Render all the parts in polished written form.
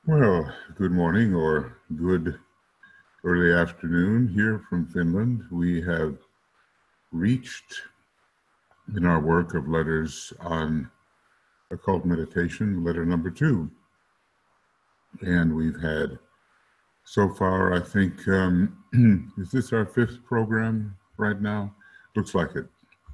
Well, good morning or good early afternoon here from Finland. We have reached in our work of letters on occult meditation, letter number 2. And we've had so far, I think, is this our 5th program right now? Looks like it.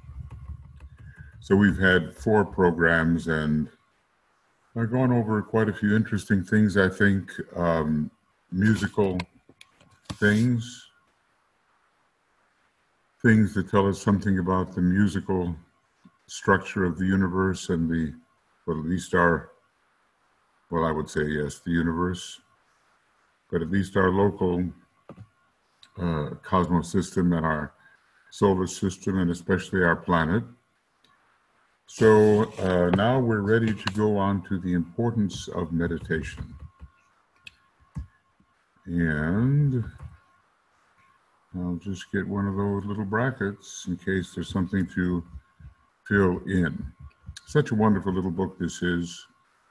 So we've had 4 programs and I've gone over quite a few interesting things, I think, musical things that tell us something about the musical structure of the universe and well, at least I would say yes, the universe, but at least our local cosmos system and our solar system, and especially our planet. So now we're ready to go on to the importance of meditation. And I'll just get one of those little brackets in case there's something to fill in. Such a wonderful little book this is.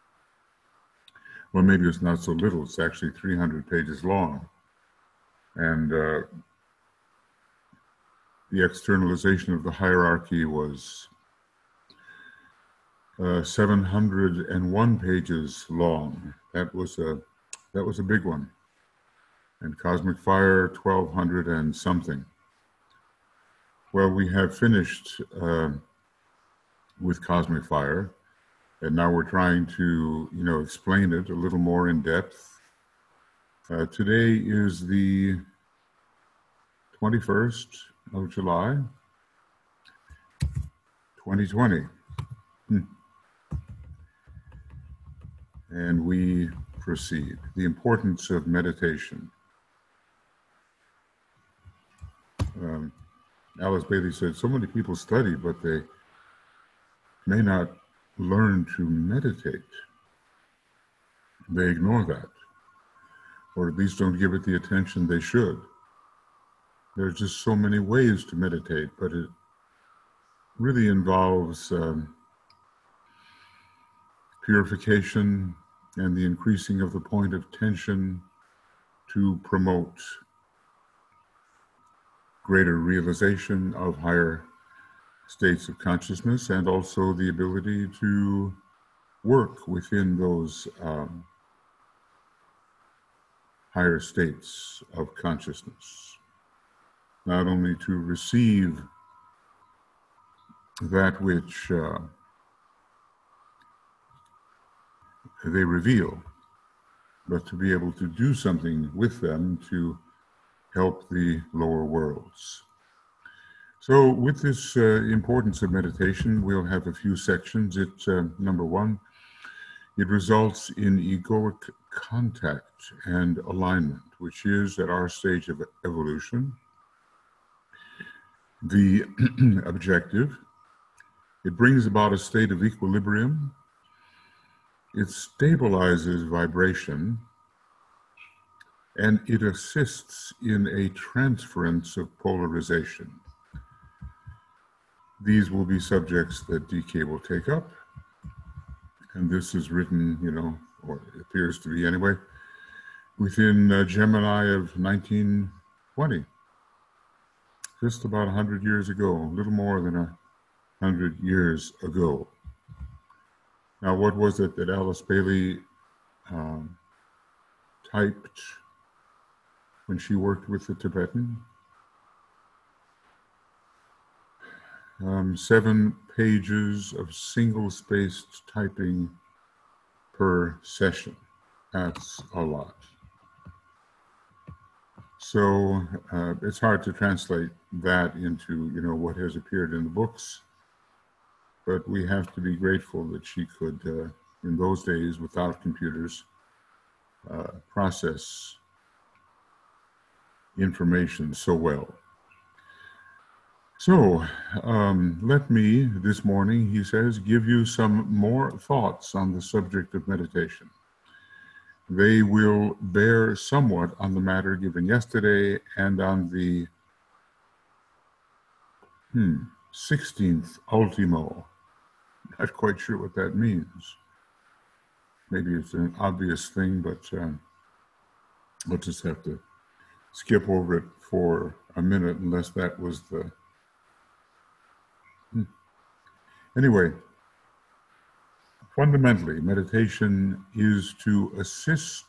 Well, maybe it's not so little. It's actually 300 pages long. And the externalization of the hierarchy was 701 pages long. That was a big one. And Cosmic Fire, 1,200 and something. Well, we have finished with Cosmic Fire, and now we're trying to, explain it a little more in depth. Today is the 21st of July, 2020. And we proceed. The importance of meditation. Alice Bailey said, so many people study, but they may not learn to meditate. They ignore that, or at least don't give it the attention they should. There are just so many ways to meditate, but it really involves purification and the increasing of the point of tension to promote greater realization of higher states of consciousness, and also the ability to work within those higher states of consciousness. Not only to receive that which they reveal, but to be able to do something with them to help the lower worlds. So with this importance of meditation, we'll have a few sections. Number 1, it results in egoic contact and alignment, which is at our stage of evolution. The objective, it brings about a state of equilibrium. It stabilizes vibration, and it assists in a transference of polarization. These will be subjects that DK will take up, and this is written, or it appears to be anyway, within Gemini of 1920, just about 100 years ago, a little more than 100 years ago. Now, what was it that Alice Bailey typed when she worked with the Tibetan? 7 pages of single-spaced typing per session. That's a lot. So it's hard to translate that into, what has appeared in the books. But we have to be grateful that she could, in those days, without computers, process information so well. So let me, this morning, he says, give you some more thoughts on the subject of meditation. They will bear somewhat on the matter given yesterday and on the 16th ultimo. Not quite sure what that means. maybe it's an obvious thing, but we'll just have to skip over it for a minute, unless that was the... Anyway, fundamentally, meditation is to assist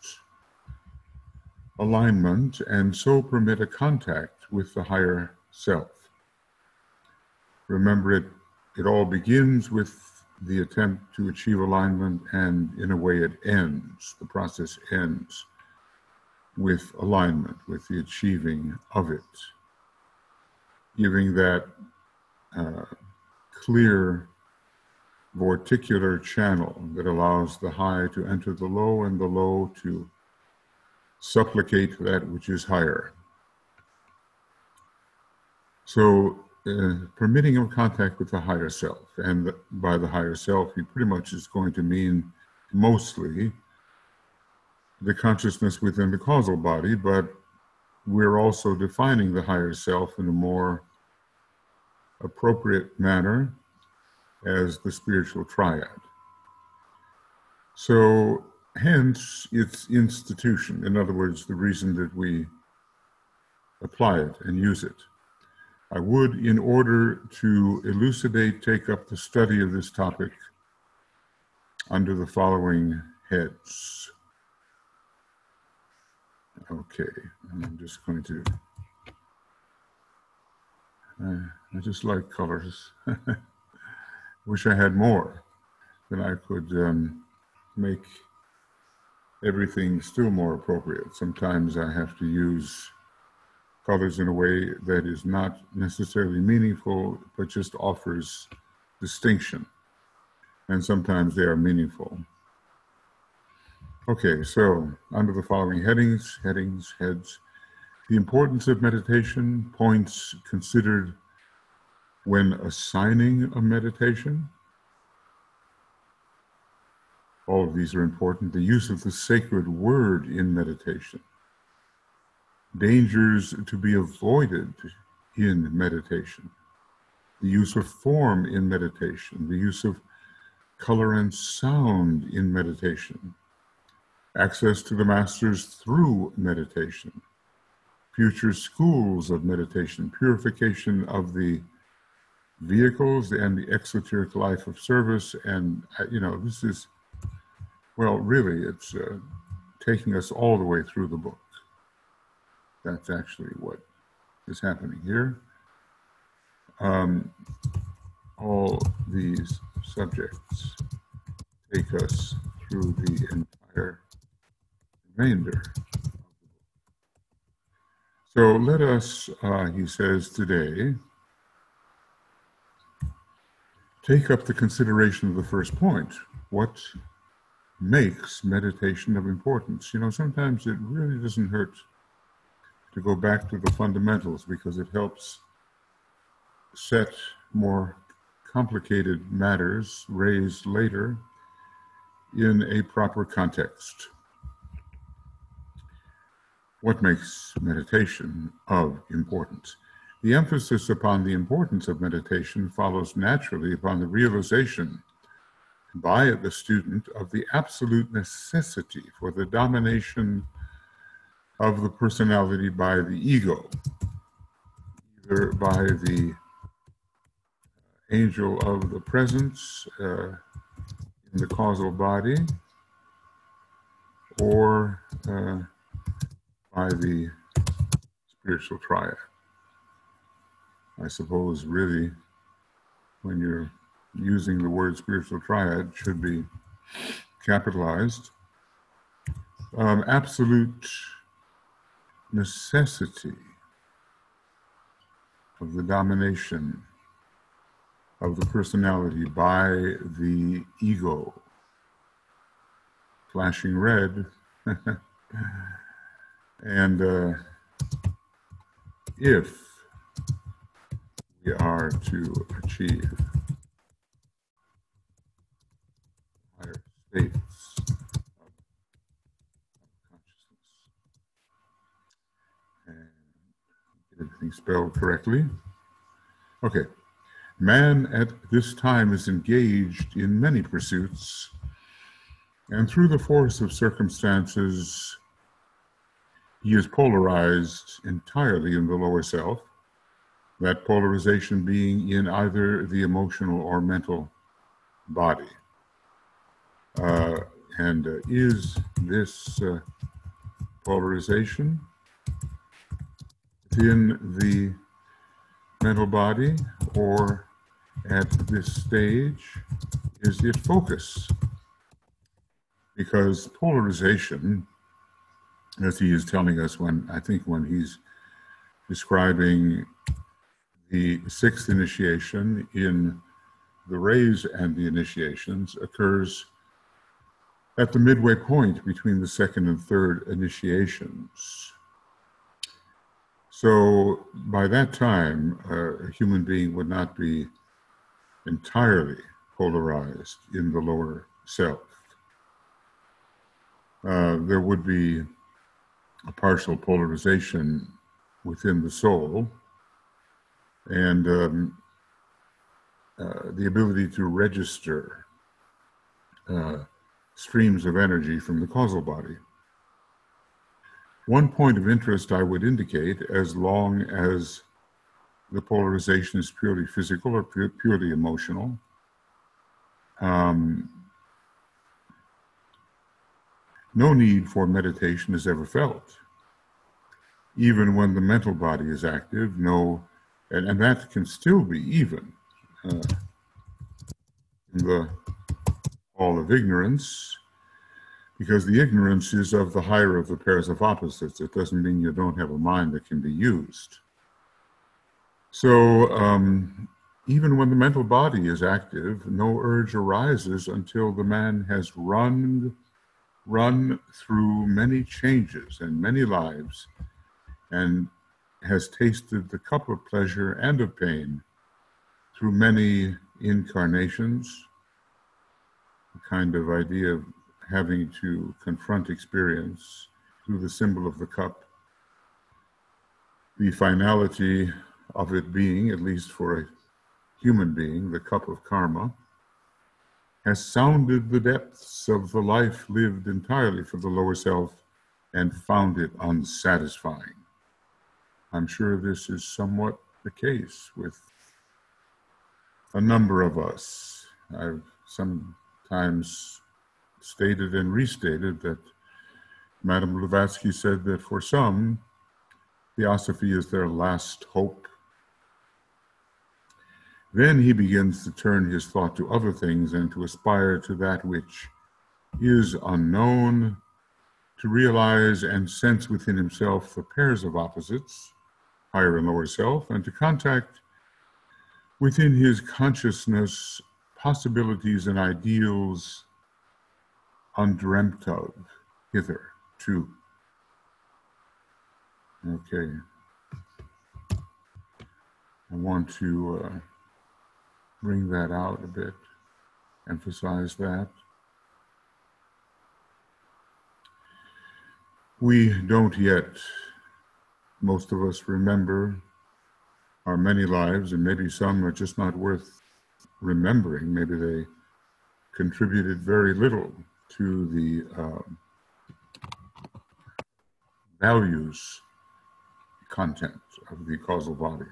alignment and so permit a contact with the higher self. Remember, it all begins with the attempt to achieve alignment, and in a way it ends. The process ends with alignment, with the achieving of it, giving that clear vorticular channel that allows the high to enter the low and the low to supplicate that which is higher. So permitting of contact with the higher self, and by the higher self, he pretty much is going to mean mostly the consciousness within the causal body, but we're also defining the higher self in a more appropriate manner as the spiritual triad. So hence its institution, in other words, the reason that we apply it and use it. I would, in order to elucidate, take up the study of this topic under the following heads. Okay, I'm just going to, I just like colors. Wish I had more, then I could make everything still more appropriate. Sometimes I have to use colors in a way that is not necessarily meaningful, but just offers distinction. And sometimes they are meaningful. Okay, so under the following heads, the importance of meditation, points considered when assigning a meditation. All of these are important. The use of the sacred word in meditation. Dangers to be avoided in meditation. The use of form in meditation. The use of color and sound in meditation. Access to the masters through meditation. Future schools of meditation. Purification of the vehicles and the exoteric life of service. And, this is, well, really, it's taking us all the way through the book. That's actually what is happening here. All these subjects take us through the entire remainder. So let us, he says today, take up the consideration of the first point. What makes meditation of importance? Sometimes it really doesn't hurt to go back to the fundamentals, because it helps set more complicated matters raised later in a proper context. What makes meditation of importance? The emphasis upon the importance of meditation follows naturally upon the realization by the student of the absolute necessity for the domination of the personality by the ego, either by the angel of the presence in the causal body, or by the spiritual triad. I suppose really, when you're using the word spiritual triad, should be capitalized. Absolute necessity of the domination of the personality by the ego. Flashing red. And if we are to achieve higher states of consciousness and get everything spelled correctly. Okay. Man at this time is engaged in many pursuits And through the force of circumstances, he is polarized entirely in the lower self, that polarization being in either the emotional or mental body. And is this polarization within the mental body, or at this stage, is it focus? Because polarization, as he is telling us when he's describing the sixth initiation in the rays and the initiations, occurs at the midway point between the second and third initiations. So by that time, a human being would not be entirely polarized in the lower self. There would be a partial polarization within the soul, and the ability to register streams of energy from the causal body. One point of interest I would indicate, as long as the polarization is purely physical or purely emotional, no need for meditation is ever felt. Even when the mental body is active, and that can still be even in the hall of ignorance, because the ignorance is of the higher of the pairs of opposites. It doesn't mean you don't have a mind that can be used. So even when the mental body is active, no urge arises until the man has run through many changes and many lives, and has tasted the cup of pleasure and of pain through many incarnations, a kind of idea of having to confront experience through the symbol of the cup, the finality of it being, at least for a human being, the cup of karma, has sounded the depths of the life lived entirely for the lower self and found it unsatisfying. I'm sure this is somewhat the case with a number of us. I've sometimes stated and restated that Madame Blavatsky said that for some, theosophy is their last hope. Then he begins to turn his thought to other things and to aspire to that which is unknown, to realize and sense within himself the pairs of opposites, higher and lower self, and to contact within his consciousness possibilities and ideals undreamt of hitherto. Okay. I want to bring that out a bit, emphasize that. We don't yet, most of us, remember our many lives, and maybe some are just not worth remembering. Maybe they contributed very little to the values content of the causal body.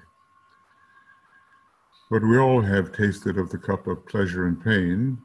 But we all have tasted of the cup of pleasure and pain,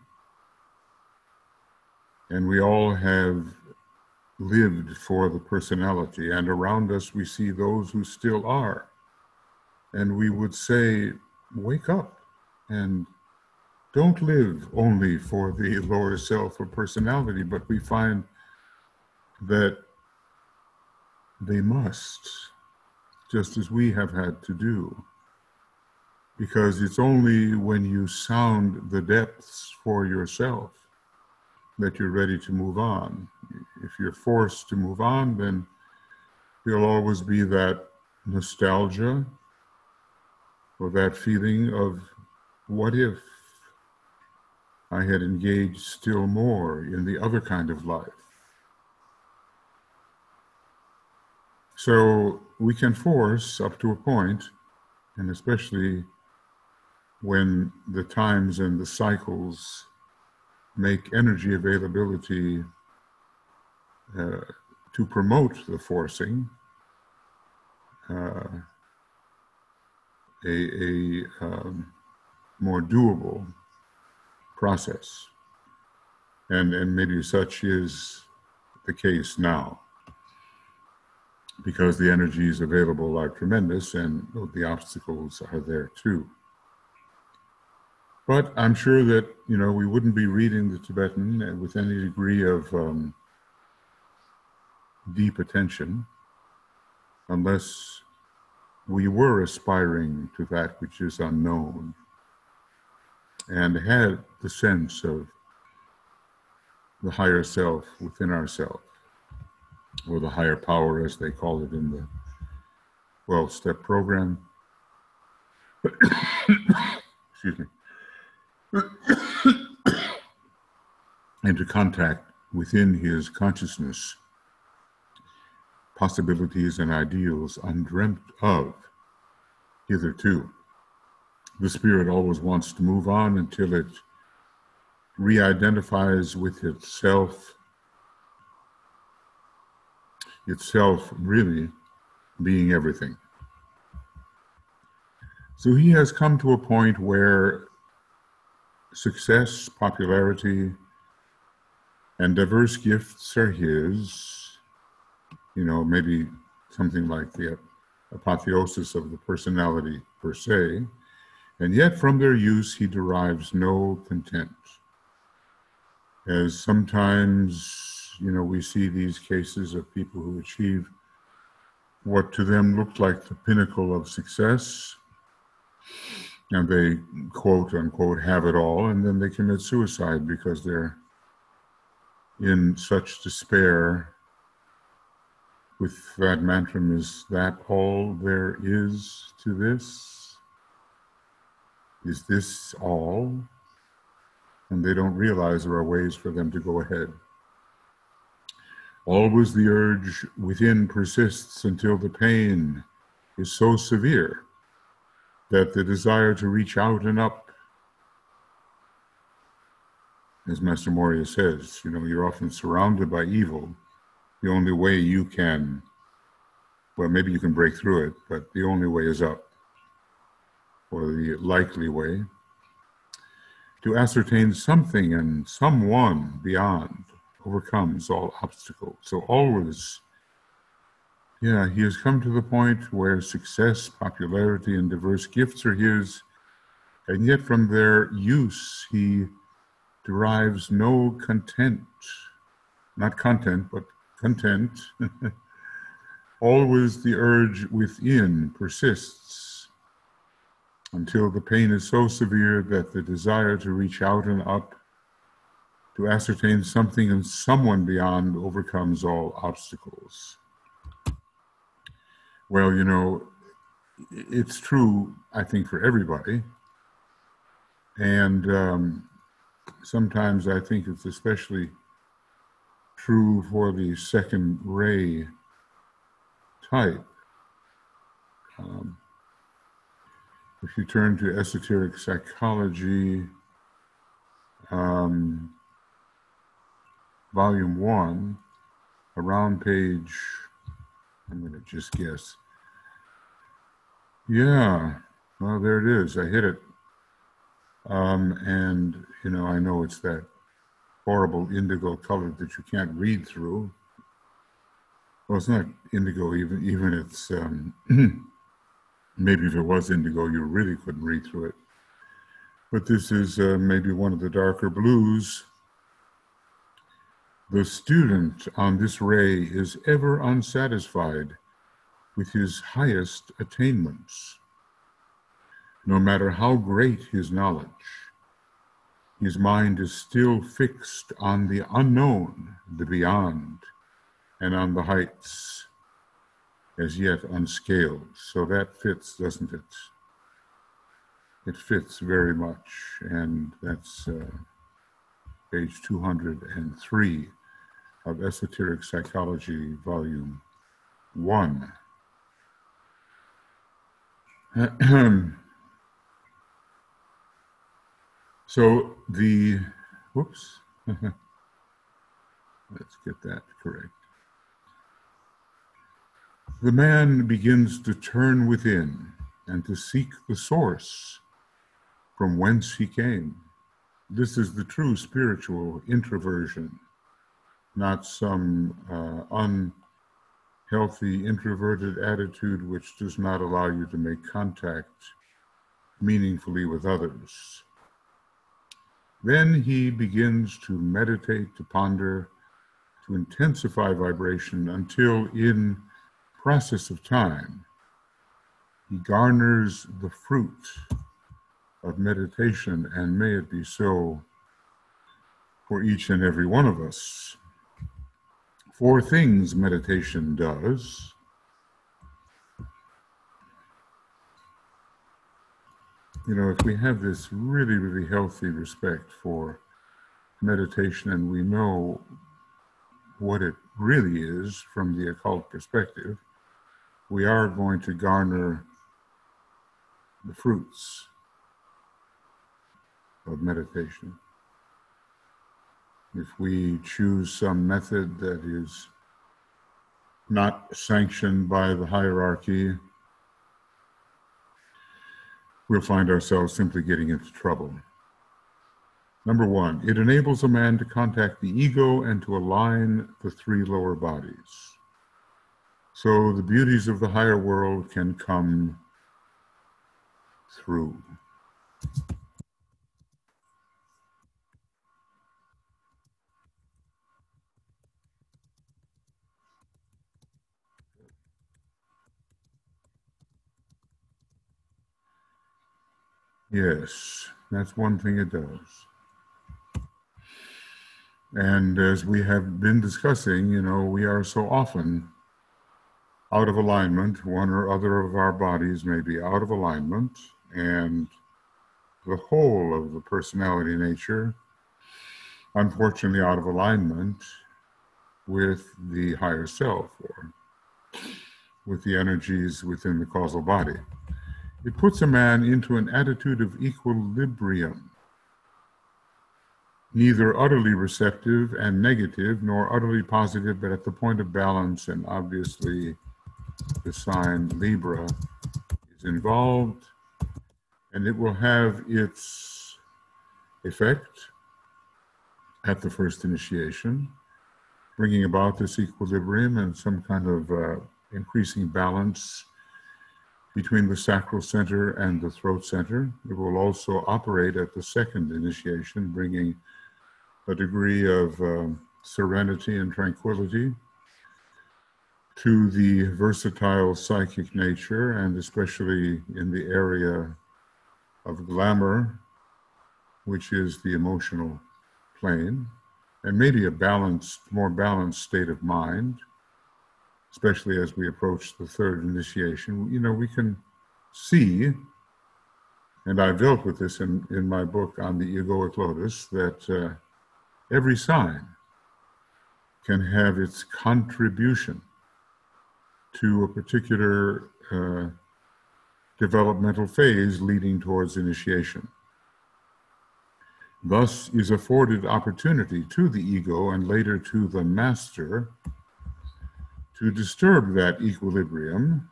and we all have lived for the personality, and around us we see those who still are. And we would say, wake up and don't live only for the lower self or personality, but we find that they must, just as we have had to do. Because it's only when you sound the depths for yourself that you're ready to move on. If you're forced to move on, then there'll always be that nostalgia or that feeling of, what if I had engaged still more in the other kind of life? So we can force up to a point, and especially when the times and the cycles make energy availability to promote the forcing a more doable process. And maybe such is the case now, because the energies available are tremendous and the obstacles are there too. But I'm sure that, we wouldn't be reading the Tibetan with any degree of deep attention unless we were aspiring to that which is unknown and had the sense of the higher self within ourselves, or the higher power, as they call it in the 12-step program. Excuse me. And to contact within his consciousness possibilities and ideals undreamt of hitherto. The spirit always wants to move on until it re-identifies with itself really being everything. So he has come to a point where success, popularity, and diverse gifts are his, maybe something like the apotheosis of the personality per se, and yet from their use he derives no content. As sometimes, we see these cases of people who achieve what to them looked like the pinnacle of success, and they quote unquote have it all, and then they commit suicide because they're in such despair with that mantra: is that all there is to this? Is this all? And they don't realize there are ways for them to go ahead. Always the urge within persists until the pain is so severe that the desire to reach out and up, as Master Moria says, you're often surrounded by evil. The only way you can, well, maybe you can break through it, but the only way is up, or the likely way, to ascertain something and someone beyond overcomes all obstacles. So always, he has come to the point where success, popularity, and diverse gifts are his, and yet from their use he derives no content. Not content, but content. Always the urge within persists until the pain is so severe that the desire to reach out and up, to ascertain something and someone beyond, overcomes all obstacles. Well, it's true, I think, for everybody. And sometimes I think it's especially true for the second ray type. If you turn to esoteric psychology, volume 1, around page, I'm going to just guess. Yeah, well, there it is. I hit it. And, I know it's that horrible indigo color that you can't read through. Well, it's not indigo, even it's, maybe if it was indigo, you really couldn't read through it. But this is maybe one of the darker blues. The student on this ray is ever unsatisfied with his highest attainments. No matter how great his knowledge, his mind is still fixed on the unknown, the beyond, and on the heights as yet unscaled. So that fits, doesn't it? It fits very much, and that's page 203 of Esoteric Psychology, Volume 1. So the, whoops, Let's get that correct. The man begins to turn within and to seek the source from whence he came. This is the true spiritual introversion, not some unhealthy introverted attitude which does not allow you to make contact meaningfully with others. Then he begins to meditate, to ponder, to intensify vibration until in process of time, he garners the fruit of meditation, and may it be so for each and every one of us. Four things meditation does. You know, if we have this really, really healthy respect for meditation and we know what it really is from the occult perspective, we are going to garner the fruits of meditation. If we choose some method that is not sanctioned by the hierarchy, we'll find ourselves simply getting into trouble. Number one, it enables a man to contact the ego and to align the three lower bodies. So the beauties of the higher world can come through. Yes, that's one thing it does. And as we have been discussing, you know, we are so often out of alignment. One or other of our bodies may be out of alignment, and the whole of the personality nature, unfortunately, out of alignment with the higher self, or with the energies within the causal body. It puts a man into an attitude of equilibrium, neither utterly receptive and negative, nor utterly positive, but at the point of balance. And obviously the sign Libra is involved, and it will have its effect at the first initiation, bringing about this equilibrium and some kind of increasing balance between the sacral center and the throat center. It will also operate at the second initiation, bringing a degree of serenity and tranquility to the versatile psychic nature, and especially in the area of glamour, which is the emotional plane, and maybe a balanced, more balanced state of mind, especially as we approach the third initiation. You know, we can see, and I've dealt with this in my book on the egoic lotus, that every sign can have its contribution to a particular developmental phase leading towards initiation. Thus is afforded opportunity to the ego and later to the master to disturb that equilibrium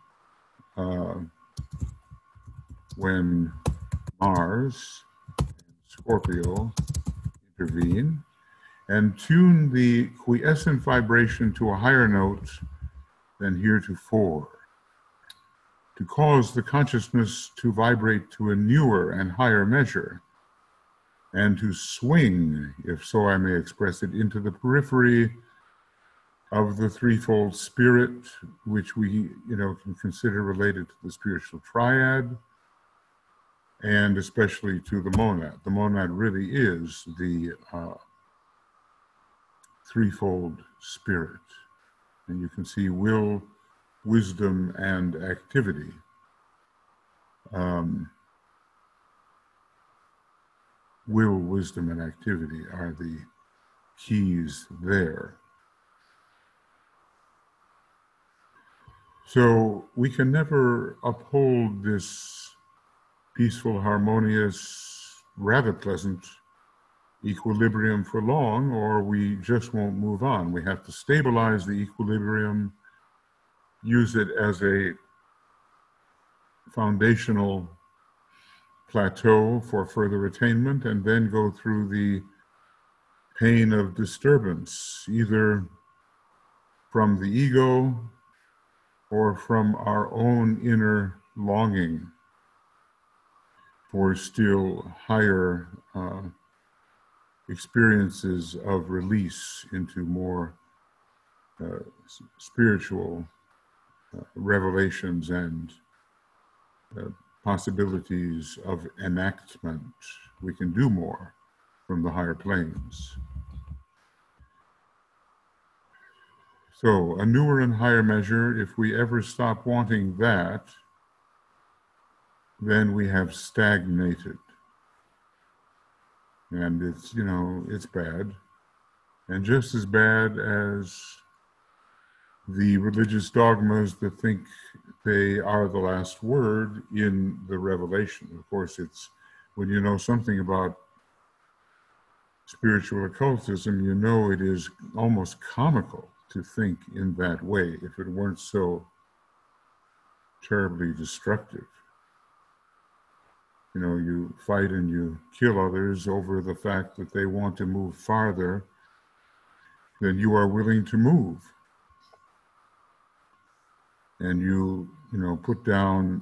when Mars and Scorpio intervene and tune the quiescent vibration to a higher note than heretofore, to cause the consciousness to vibrate to a newer and higher measure, and to swing, if so I may express it, into the periphery of the threefold spirit, which we, can consider related to the spiritual triad, and especially to the monad. The monad really is the threefold spirit. And you can see will, wisdom, and activity. Will, wisdom, and activity are the keys there. So we can never uphold this peaceful, harmonious, rather pleasant equilibrium for long, or we just won't move on. We have to stabilize the equilibrium, use it as a foundational plateau for further attainment, and then go through the pain of disturbance, either from the ego or from our own inner longing for still higher experiences of release into more spiritual revelations and possibilities of enactment. We can do more from the higher planes. So, a newer and higher measure, if we ever stop wanting that, then we have stagnated. And it's, it's bad. And just as bad as the religious dogmas that think they are the last word in the revelation. Of course, it's when you know something about spiritual occultism, you know it is almost comical to think in that way if it weren't so terribly destructive. You fight and you kill others over the fact that they want to move farther than you are willing to move. And you put down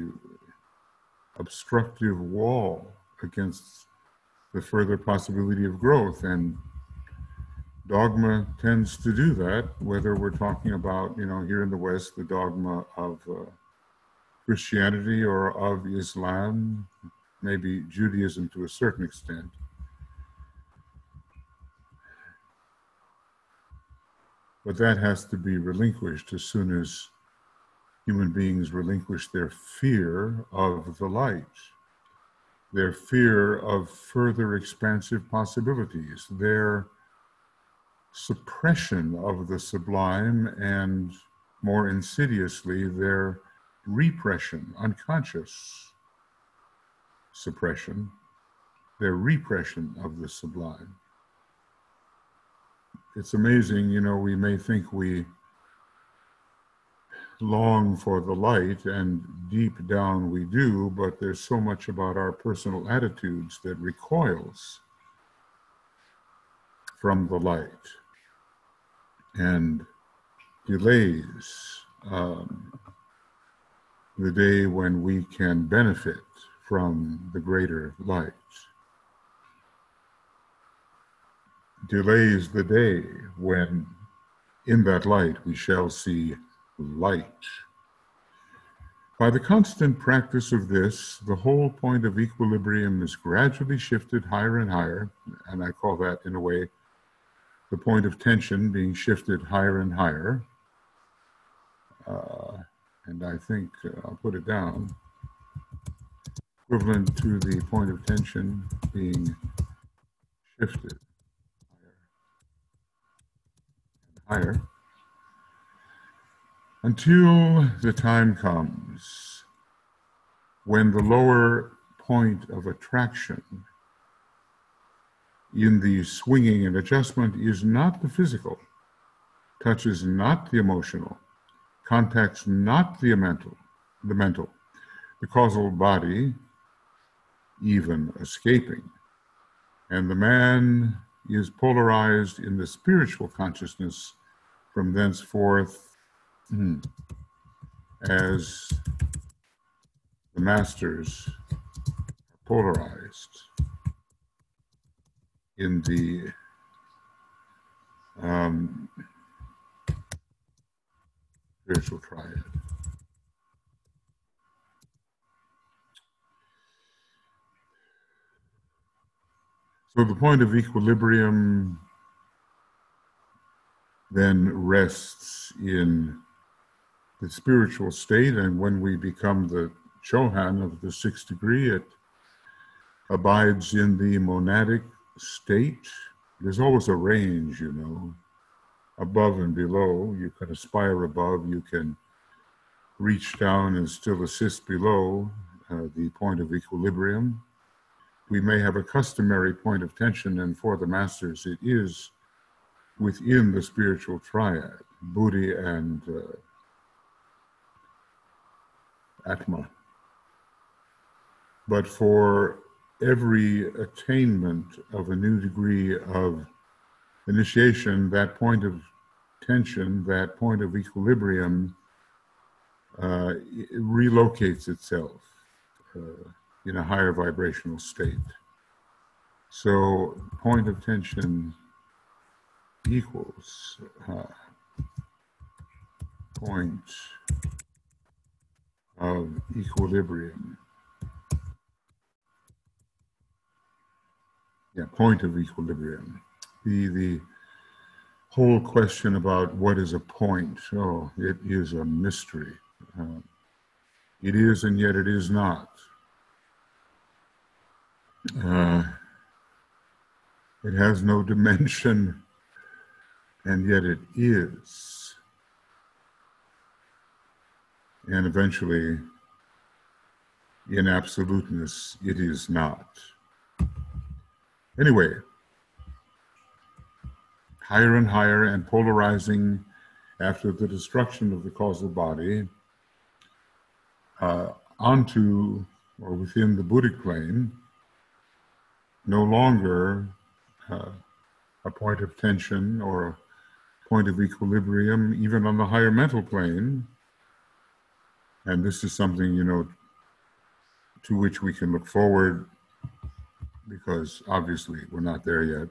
a obstructive wall against the further possibility of growth. And dogma tends to do that, whether we're talking about, here in the West, the dogma of Christianity or of Islam, maybe Judaism to a certain extent. But that has to be relinquished as soon as human beings relinquish their fear of the light, their fear of further expansive possibilities, their suppression of the sublime, and more insidiously, their repression, unconscious suppression, their repression of the sublime. It's amazing, we may think we long for the light, and deep down we do, but there's so much about our personal attitudes that recoils from the light and delays the day when we can benefit from the greater light. Delays the day when in that light we shall see light. By the constant practice of this, the whole point of equilibrium is gradually shifted higher and higher, and I call that, in a way, the point of tension being shifted higher and higher. And I think I'll put it down, equivalent to the point of tension being shifted higher and higher, until the time comes when the lower point of attraction in the swinging and adjustment is not the physical, touches not the emotional, contacts not the mental, the causal body even escaping, and the man is polarized in the spiritual consciousness from thenceforth as the masters are polarized in the spiritual triad. So the point of equilibrium then rests in the spiritual state, and when we become the Chohan of the sixth degree, it abides in the monadic state. There's always a range, above and below. You can aspire above, you can reach down and still assist below the point of equilibrium. we may have a customary point of tension, and for the masters it is within the spiritual triad, Buddhi and Atma. But for every attainment of a new degree of initiation, that point of tension, that point of equilibrium it relocates itself in a higher vibrational state. So point of tension equals point of equilibrium. Yeah, point of equilibrium. The whole question about what is a point, oh, it is a mystery. It is and yet it is not. It has no dimension and yet it is. And eventually, in absoluteness, it is not. Anyway, higher and higher and polarizing after the destruction of the causal body onto or within the Buddhic plane, no longer a point of tension or a point of equilibrium, even on the higher mental plane. And this is something, to which we can look forward, because obviously we're not there yet.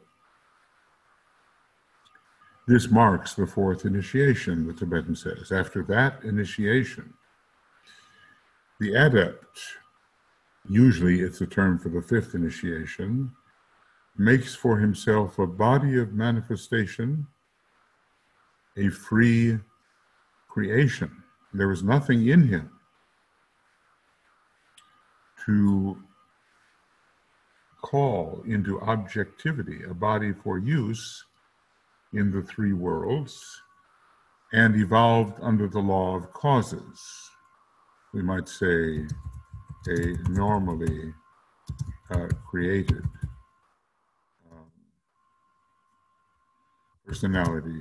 This marks the fourth initiation, the Tibetan says. After that initiation, the adept, usually it's a term for the fifth initiation, makes for himself a body of manifestation, a free creation. There was nothing in him to call into objectivity a body for use in the three worlds and evolved under the law of causes. We might say a normally created personality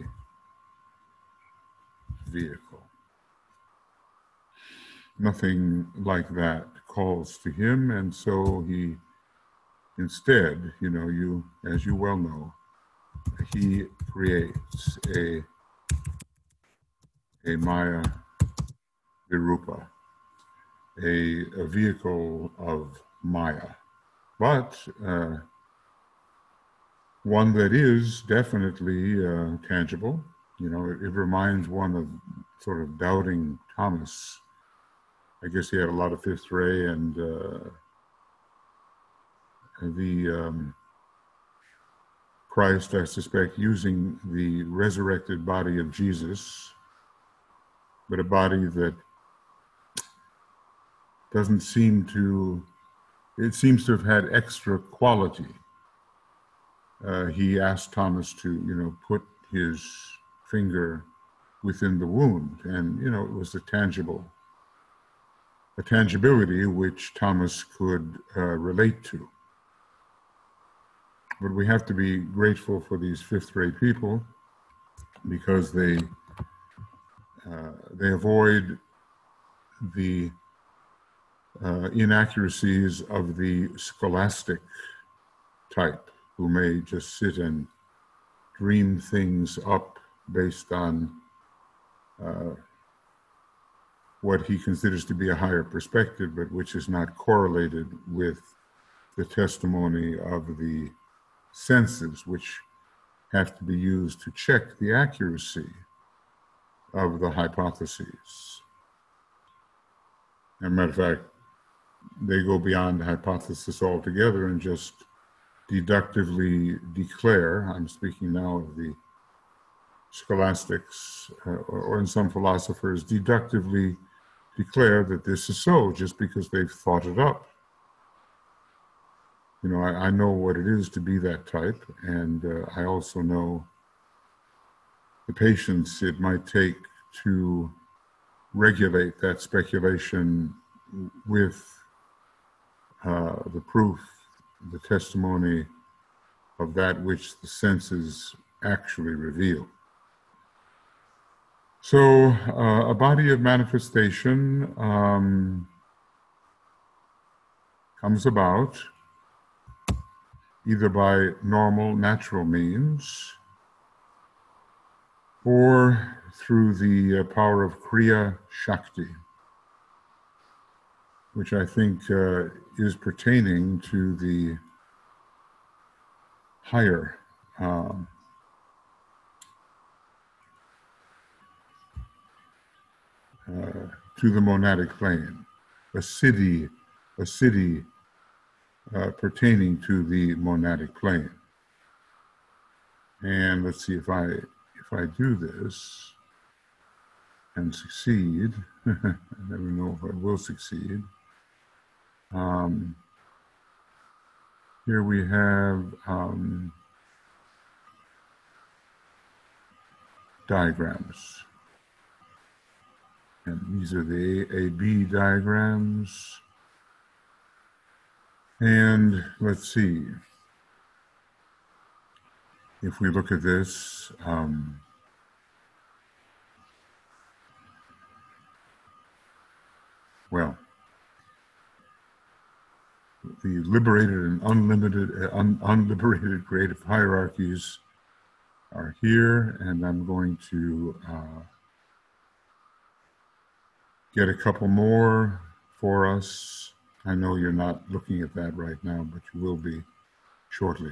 vehicle. Nothing like that calls to him, and so he instead, as you well know, he creates a Maya Virupa, a vehicle of Maya, but one that is definitely tangible. It reminds one of sort of doubting Thomas. I guess he had a lot of fifth ray, and the Christ, I suspect, using the resurrected body of Jesus, but a body that doesn't seem to, it seems to have had extra quality. He asked Thomas to, put his finger within the wound, and, it was a tangibility which Thomas could relate to. But we have to be grateful for these fifth-rate people, because they avoid the inaccuracies of the scholastic type, who may just sit and dream things up based on what he considers to be a higher perspective, but which is not correlated with the testimony of the senses, which have to be used to check the accuracy of the hypotheses. As a matter of fact, they go beyond the hypothesis altogether and just deductively declare, I'm speaking now of the scholastics, or in some philosophers, deductively declare that this is so just because they've thought it up. I know what it is to be that type, and I also know the patience it might take to regulate that speculation with the proof the testimony of that which the senses actually reveal. So a body of manifestation comes about either by normal, natural means or through the power of Kriya Shakti, which I think is pertaining to the higher to the monadic plane, a city pertaining to the monadic plane. And let's see if I do this and succeed. I never know if I will succeed. Here we have diagrams. And these are the AAB diagrams. And let's see. If we look at this, well, the liberated and unliberated creative hierarchies are here, and I'm going to get a couple more for us. I know you're not looking at that right now, but you will be shortly.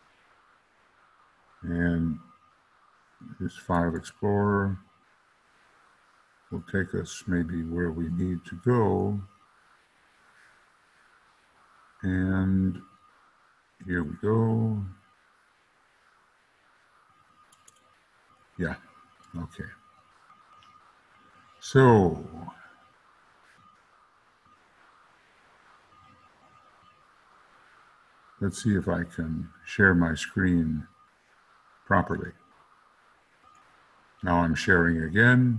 And this file explorer will take us maybe where we need to go. And here we go. Yeah, okay. So, let's see if I can share my screen properly. Now I'm sharing again.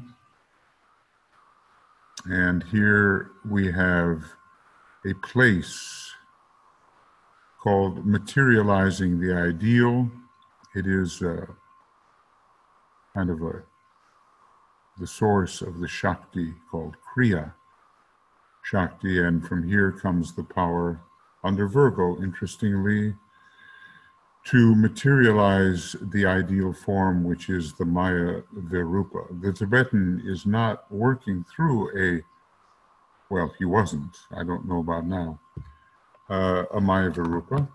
And here we have a place called Materializing the Ideal. It is kind of the source of the Shakti called Kriya Shakti, and from here comes the power under Virgo, interestingly, to materialize the ideal form, which is the Maya Virupa. The Tibetan is not working through well, he wasn't, I don't know about now, a Maya Virupa,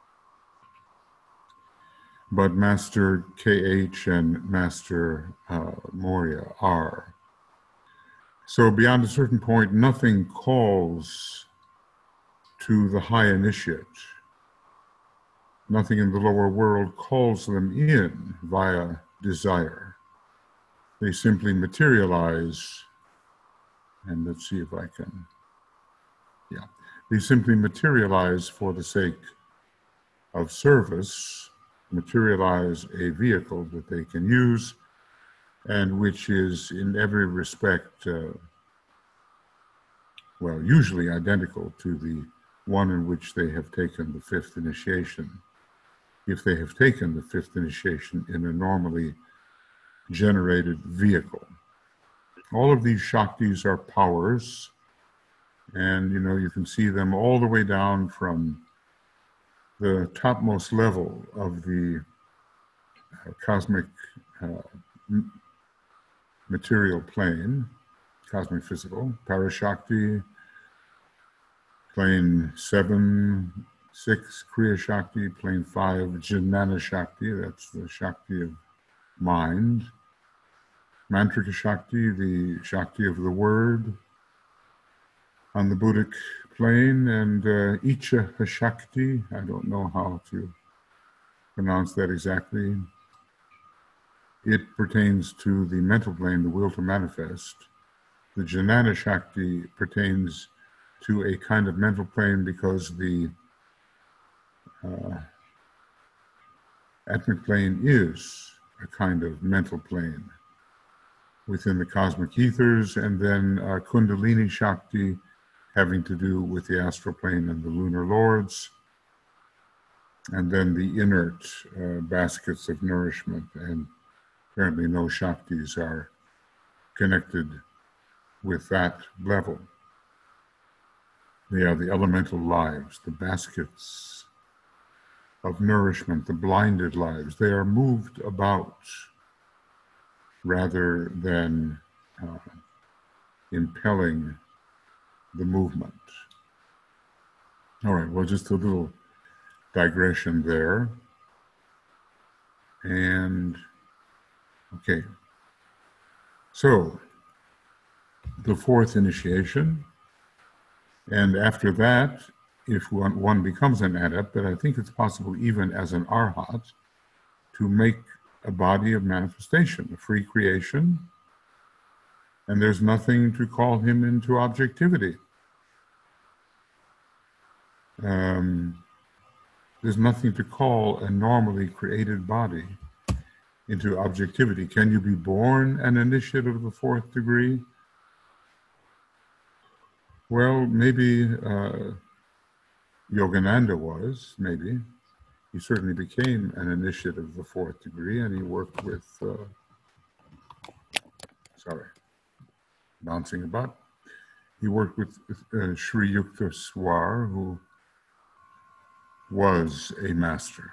but Master KH and Master Moria are. So beyond a certain point, nothing calls to the high initiate. Nothing in the lower world calls them in via desire. They simply materialize, and let's see if I can, yeah. They simply materialize for the sake of service, materialize a vehicle that they can use, and which is in every respect, well, usually identical to the one in which they have taken the fifth initiation. If they have taken the fifth initiation in a normally generated vehicle. All of these Shaktis are powers, and you can see them all the way down from the topmost level of the cosmic material plane, cosmic physical, Parashakti, plane 7, 6, Kriya Shakti, plane 5, Jnana Shakti, that's the Shakti of mind, Mantrika Shakti, the Shakti of the word, on the Buddhic plane, and Icha Shakti, I don't know how to pronounce that exactly. It pertains to the mental plane, the will to manifest. The Jnana Shakti pertains to a kind of mental plane because the Atmic plane is a kind of mental plane within the cosmic ethers, and then Kundalini Shakti having to do with the astral plane and the lunar lords, and then the inert baskets of nourishment, and apparently no Shaktis are connected with that level. They are the elemental lives, the baskets of nourishment, the blinded lives. They are moved about rather than impelling the movement. All right, well, just a little digression there. And, okay. So, the fourth initiation, and after that, if one becomes an adept, but I think it's possible even as an arhat, to make a body of manifestation, a free creation, and there's nothing to call him into objectivity. There's nothing to call a normally created body into objectivity. Can you be born an initiate of the fourth degree? Well, maybe Yogananda was, maybe. He certainly became an initiate of the fourth degree, and he worked with, bouncing about. He worked with Sri Yukteswar, who was a master,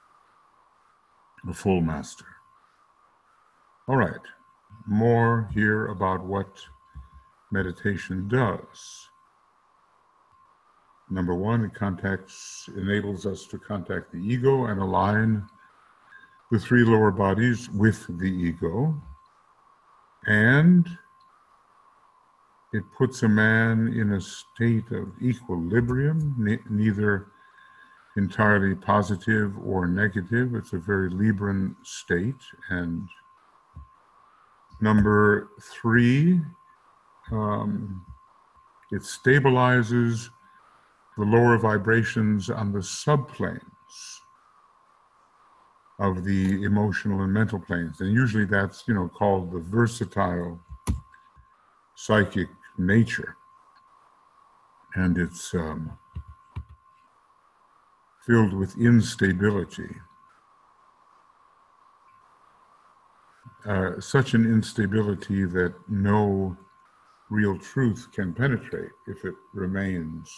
a full master. All right, more here about what meditation does. Number one, it enables us to contact the ego and align the three lower bodies with the ego. And it puts a man in a state of equilibrium, neither entirely positive or negative. It's a very Libran state. And number three, it stabilizes the lower vibrations on the subplanes of the emotional and mental planes. And usually that's, called the versatile psychic nature. And it's filled with instability. Such an instability that no real truth can penetrate if it remains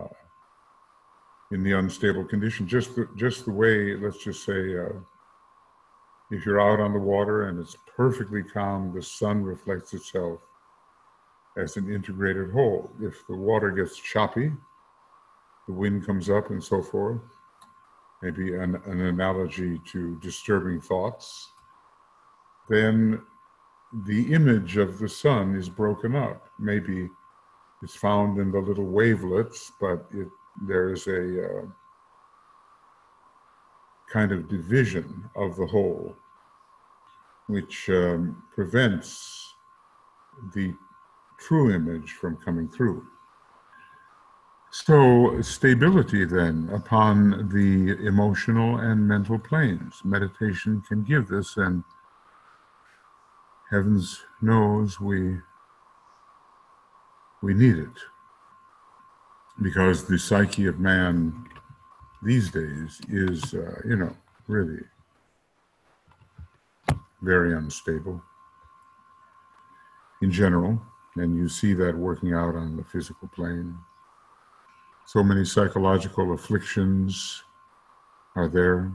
in the unstable condition. Just the way, let's just say, if you're out on the water and it's perfectly calm, the sun reflects itself as an integrated whole. If the water gets choppy, the wind comes up and so forth, maybe an analogy to disturbing thoughts, then the image of the sun is broken up. Maybe it's found in the little wavelets, but there's a kind of division of the whole, which prevents the true image from coming through. So stability then upon the emotional and mental planes. Meditation can give this, and heavens knows we need it. Because the psyche of man these days is, really very unstable in general. And you see that working out on the physical plane. So many psychological afflictions are there.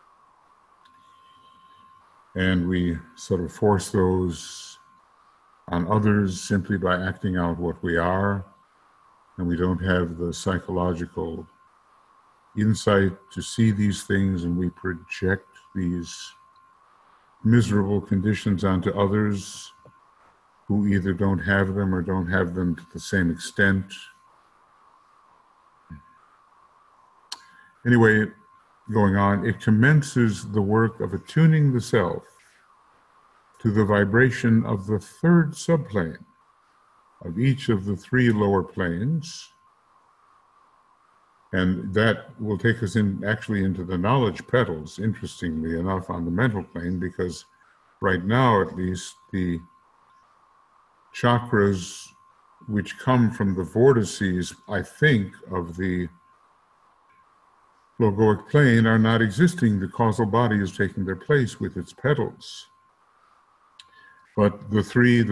And we sort of force those on others simply by acting out what we are. And we don't have the psychological insight to see these things, and we project these miserable conditions onto others who either don't have them or don't have them to the same extent. Anyway, going on, it commences the work of attuning the self to the vibration of the third subplane of each of the three lower planes. And that will take us actually into the knowledge petals, interestingly enough, on the mental plane, because right now, at least, the chakras which come from the vortices, I think, of the logoic plane are not existing. The causal body is taking their place with its petals. But the three,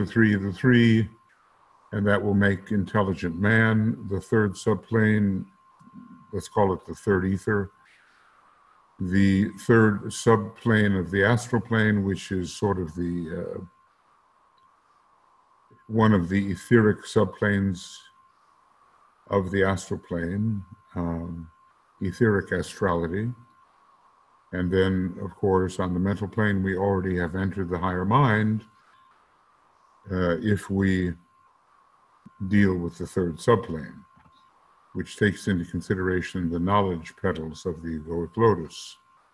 and that will make intelligent man. The third subplane, let's call it the third ether. The third subplane of the astral plane, which is sort of the one of the etheric subplanes of the astral plane, etheric astrality. And then, of course, on the mental plane, we already have entered the higher mind if we deal with the third subplane, which takes into consideration the knowledge petals of the egoic lotus.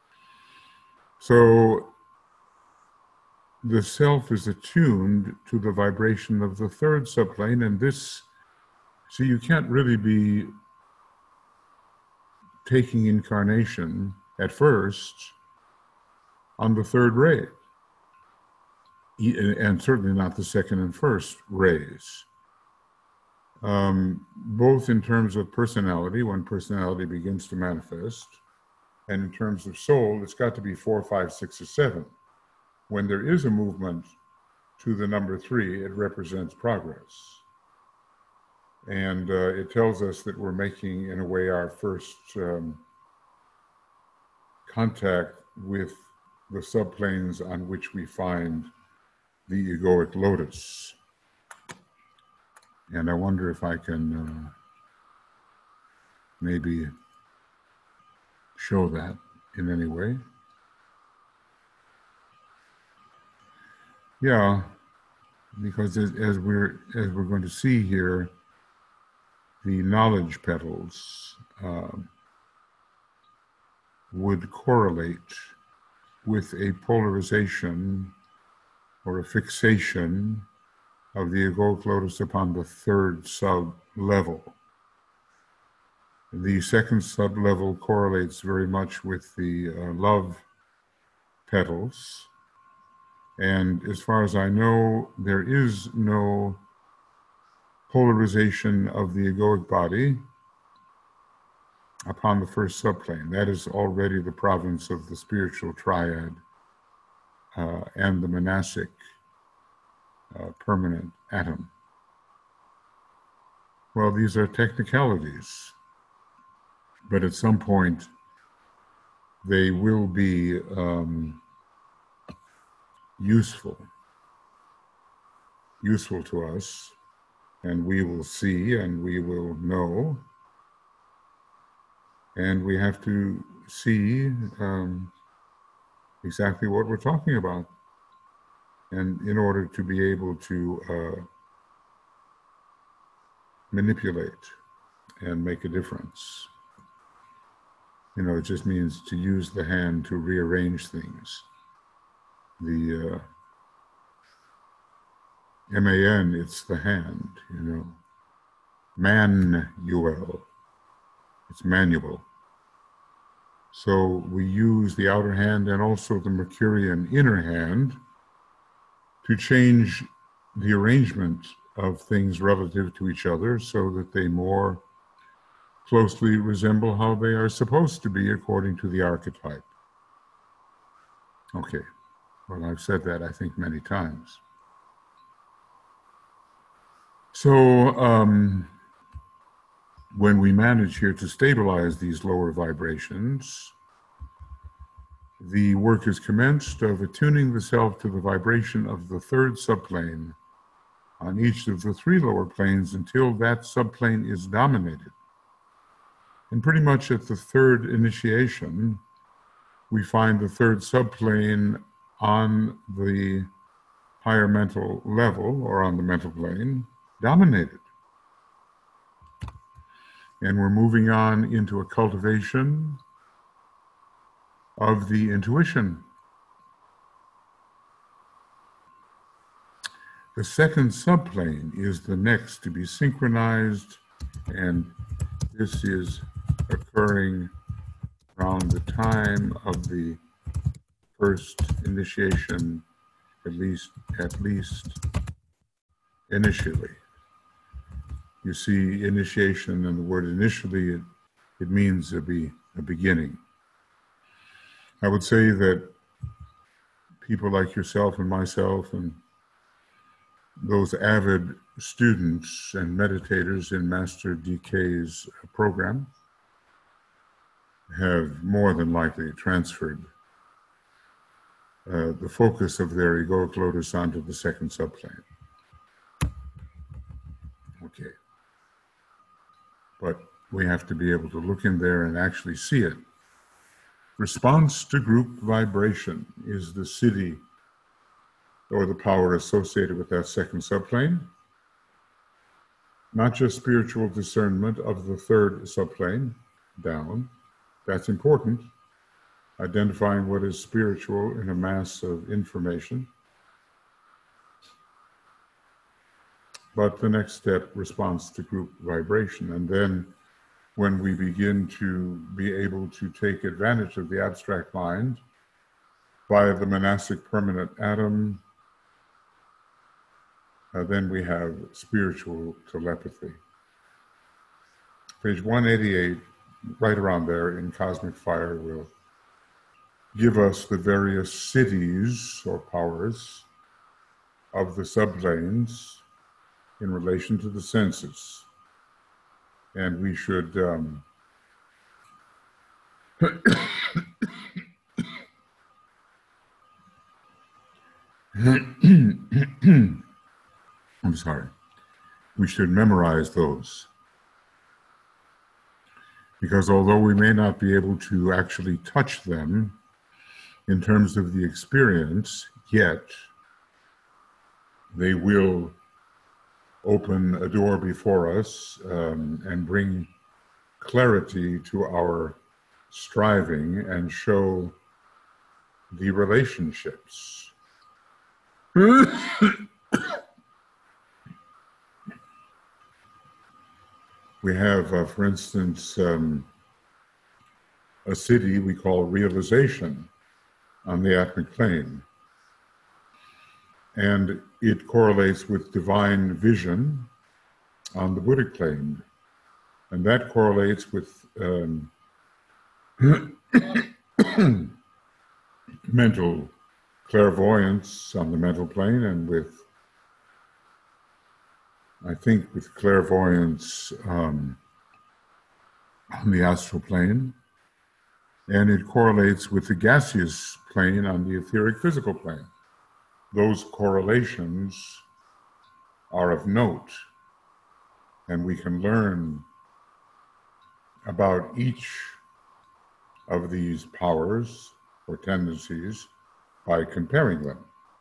So the self is attuned to the vibration of the third subplane, and this, so you can't really be taking incarnation at first on the third ray, and certainly not the second and first rays. Both in terms of personality, when personality begins to manifest, and in terms of soul, it's got to be 4, 5, 6, or 7. When there is a movement to the number 3, it represents progress. And it tells us that we're making, in a way, our first contact with the subplanes on which we find the egoic lotus. And I wonder if I can maybe show that in any way. Yeah, because as we're going to see here, the knowledge petals would correlate with a polarization or a fixation of the egoic lotus upon the third sub-level. The second sub-level correlates very much with the love petals. And as far as I know, there is no polarization of the egoic body upon the first subplane. That is already the province of the spiritual triad and the monastic permanent atom. Well, these are technicalities, but at some point they will be useful to us, and we will see and we will know, and we have to see exactly what we're talking about, and in order to be able to manipulate and make a difference. You know, it just means to use the hand to rearrange things. The M-A-N, it's the hand, you know. Manual, it's manual. So we use the outer hand and also the Mercurian inner hand to change the arrangement of things relative to each other so that they more closely resemble how they are supposed to be according to the archetype. Okay, well, I've said that I think many times. So when we manage here to stabilize these lower vibrations, the work is commenced of attuning the self to the vibration of the third subplane on each of the 3 lower planes until that subplane is dominated. And pretty much at the third initiation, we find the third subplane on the higher mental level or on the mental plane dominated. And we're moving on into a cultivation of the intuition. The second subplane is the next to be synchronized, and this is occurring around the time of the first initiation, at least initially. You see initiation and the word initially, it means to be a beginning. I would say that people like yourself and myself and those avid students and meditators in Master DK's program have more than likely transferred the focus of their egoic lotus onto the second subplane. Okay. But we have to be able to look in there and actually see it. Response to group vibration is the siddhi or the power associated with that second subplane. Not just spiritual discernment of the third subplane down. That's important. Identifying what is spiritual in a mass of information. But the next step, response to group vibration. And then when we begin to be able to take advantage of the abstract mind via the monastic permanent atom, then we have spiritual telepathy. Page 188, right around there in Cosmic Fire, will give us the various siddhis or powers of the subplanes in relation to the senses. And we should I'm sorry. We should memorize those. Because although we may not be able to actually touch them in terms of the experience yet, they will open a door before us and bring clarity to our striving and show the relationships. We have, for instance, a siddhi we call realization on the Atmic plane. And it correlates with divine vision on the Buddhic plane. And that correlates with mental clairvoyance on the mental plane, and with, I think, with clairvoyance on the astral plane. And it correlates with the gaseous plane on the etheric physical plane. Those correlations are of note, and we can learn about each of these powers or tendencies by comparing them.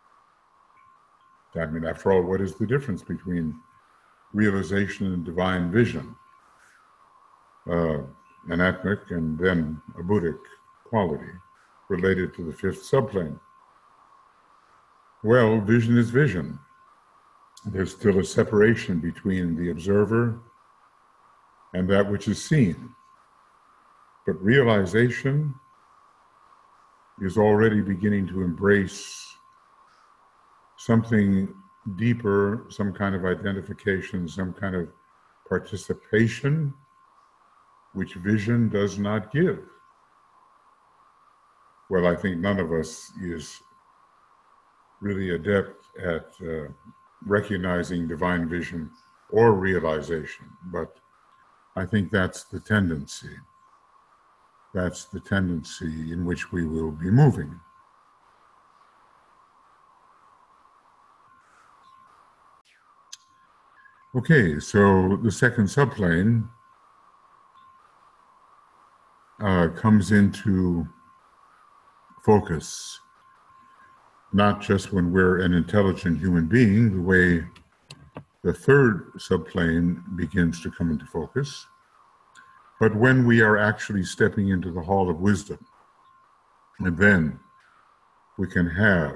I mean, after all, what is the difference between realization and divine vision? An Atmic and then a Buddhic quality related to the fifth subplane. Well, vision is vision. There's still a separation between the observer and that which is seen. But realization is already beginning to embrace something deeper, some kind of identification, some kind of participation, which vision does not give. Well, I think none of us is really adept at recognizing divine vision or realization, but I think that's the tendency. That's the tendency in which we will be moving. Okay, so the second subplane comes into focus not just when we're an intelligent human being, the way the third subplane begins to come into focus, but when we are actually stepping into the hall of wisdom. And then we can have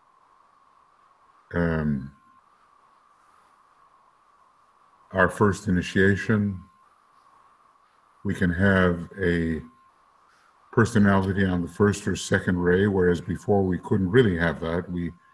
our first initiation. We can have a personality on the first or second ray, whereas before we couldn't really have that.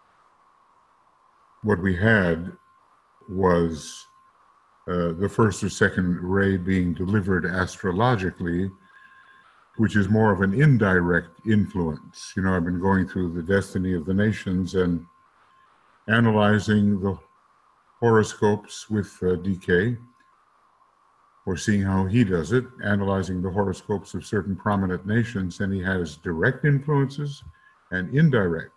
What we had was the first or second ray being delivered astrologically which is more of an indirect influence. You know, I've been going through the Destiny of the Nations and analyzing the horoscopes with DK, or seeing how he does it, analyzing the horoscopes of certain prominent nations, and he has direct influences and indirect.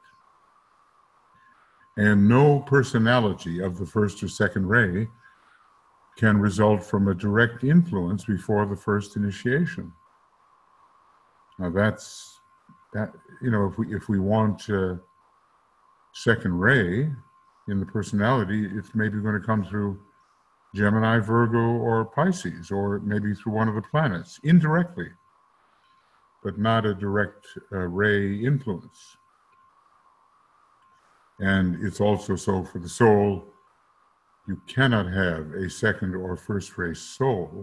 And no personality of the first or second ray can result from a direct influence before the first initiation. Now that's, you know, if we want second ray in the personality, it's maybe going to come through Gemini, Virgo, or Pisces, or maybe through one of the planets, indirectly, but not a direct ray influence. And it's also so for the soul, you cannot have a second or first ray soul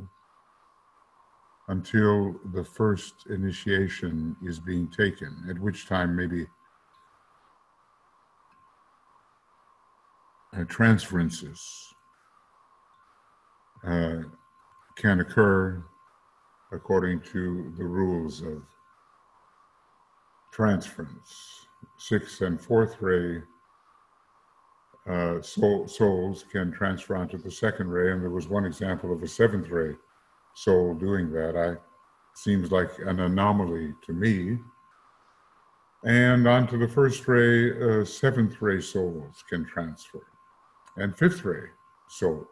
until the first initiation is being taken, at which time maybe transferences can occur according to the rules of transference. Sixth and fourth ray souls can transfer onto the second ray, and there was one example of a seventh ray soul doing that. Seems like an anomaly to me. And onto the first ray, seventh ray souls can transfer, and fifth ray souls.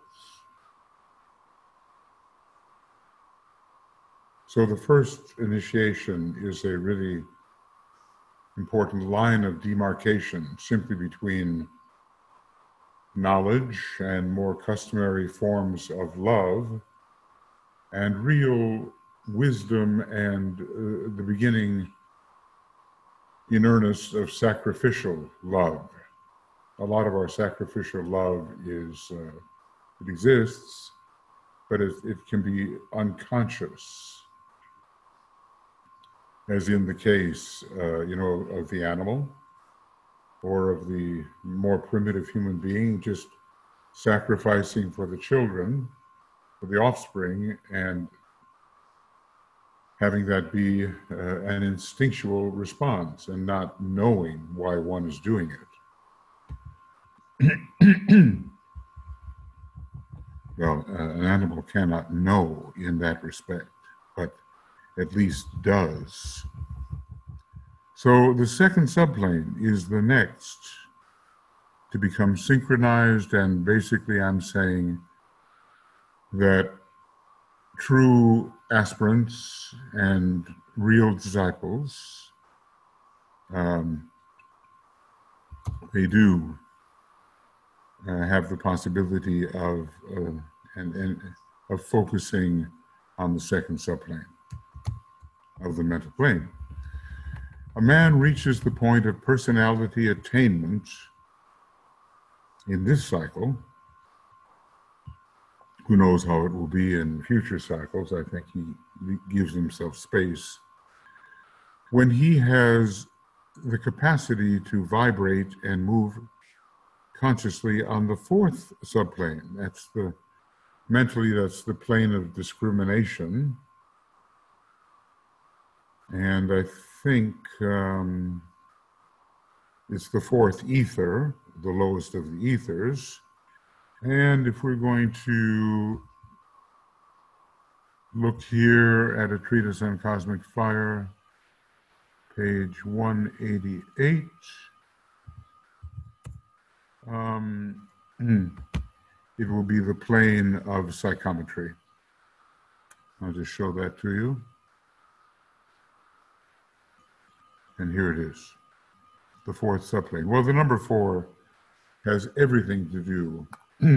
So the first initiation is a really important line of demarcation simply between knowledge and more customary forms of love and real wisdom and the beginning in earnest of sacrificial love. A lot of our sacrificial love is, it exists, but it can be unconscious. As in the case, you know, of the animal or of the more primitive human being, just sacrificing for the children, for the offspring, and having that be an instinctual response and not knowing why one is doing it. Well, an animal cannot know in that respect, but at least does. So the second subplane is the next to become synchronized, and basically I'm saying that true aspirants and real disciples, they do have the possibility of focusing on the second subplane of the mental plane. A man reaches the point of personality attainment in this cycle. Who knows how it will be in future cycles? I think he gives himself space. When he has the capacity to vibrate and move consciously on the fourth subplane. That's the plane of discrimination. And I think it's the fourth ether, the lowest of the ethers. And if we're going to look here at a treatise on cosmic fire, page 188, it will be the plane of psychometry. I'll just show that to you. And here it is, the fourth subplane. Well, the number 4 has everything to do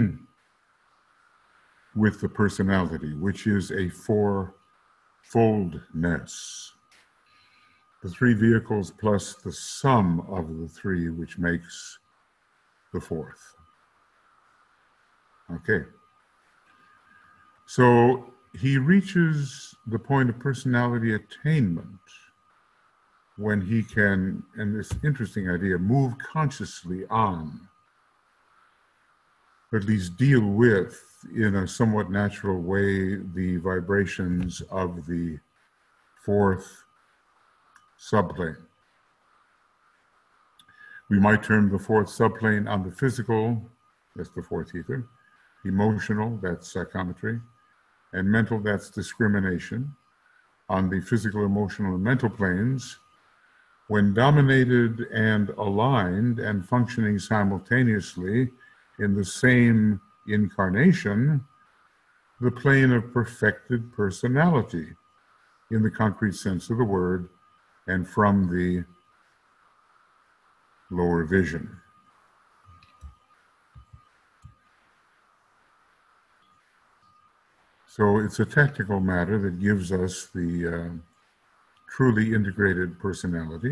with the personality, which is a fourfoldness. The 3 vehicles plus the sum of the 3, which makes the 4th. Okay. So he reaches the point of personality attainment when he can, and this interesting idea, move consciously on, or at least deal with, in a somewhat natural way, the vibrations of the fourth subplane. We might term the fourth subplane on the physical, that's the fourth ether, emotional, that's psychometry, and mental, that's discrimination. On the physical, emotional, and mental planes, when dominated and aligned and functioning simultaneously in the same incarnation, the plane of perfected personality, in the concrete sense of the word, and from the lower vision. So it's a technical matter that gives us the truly integrated personality,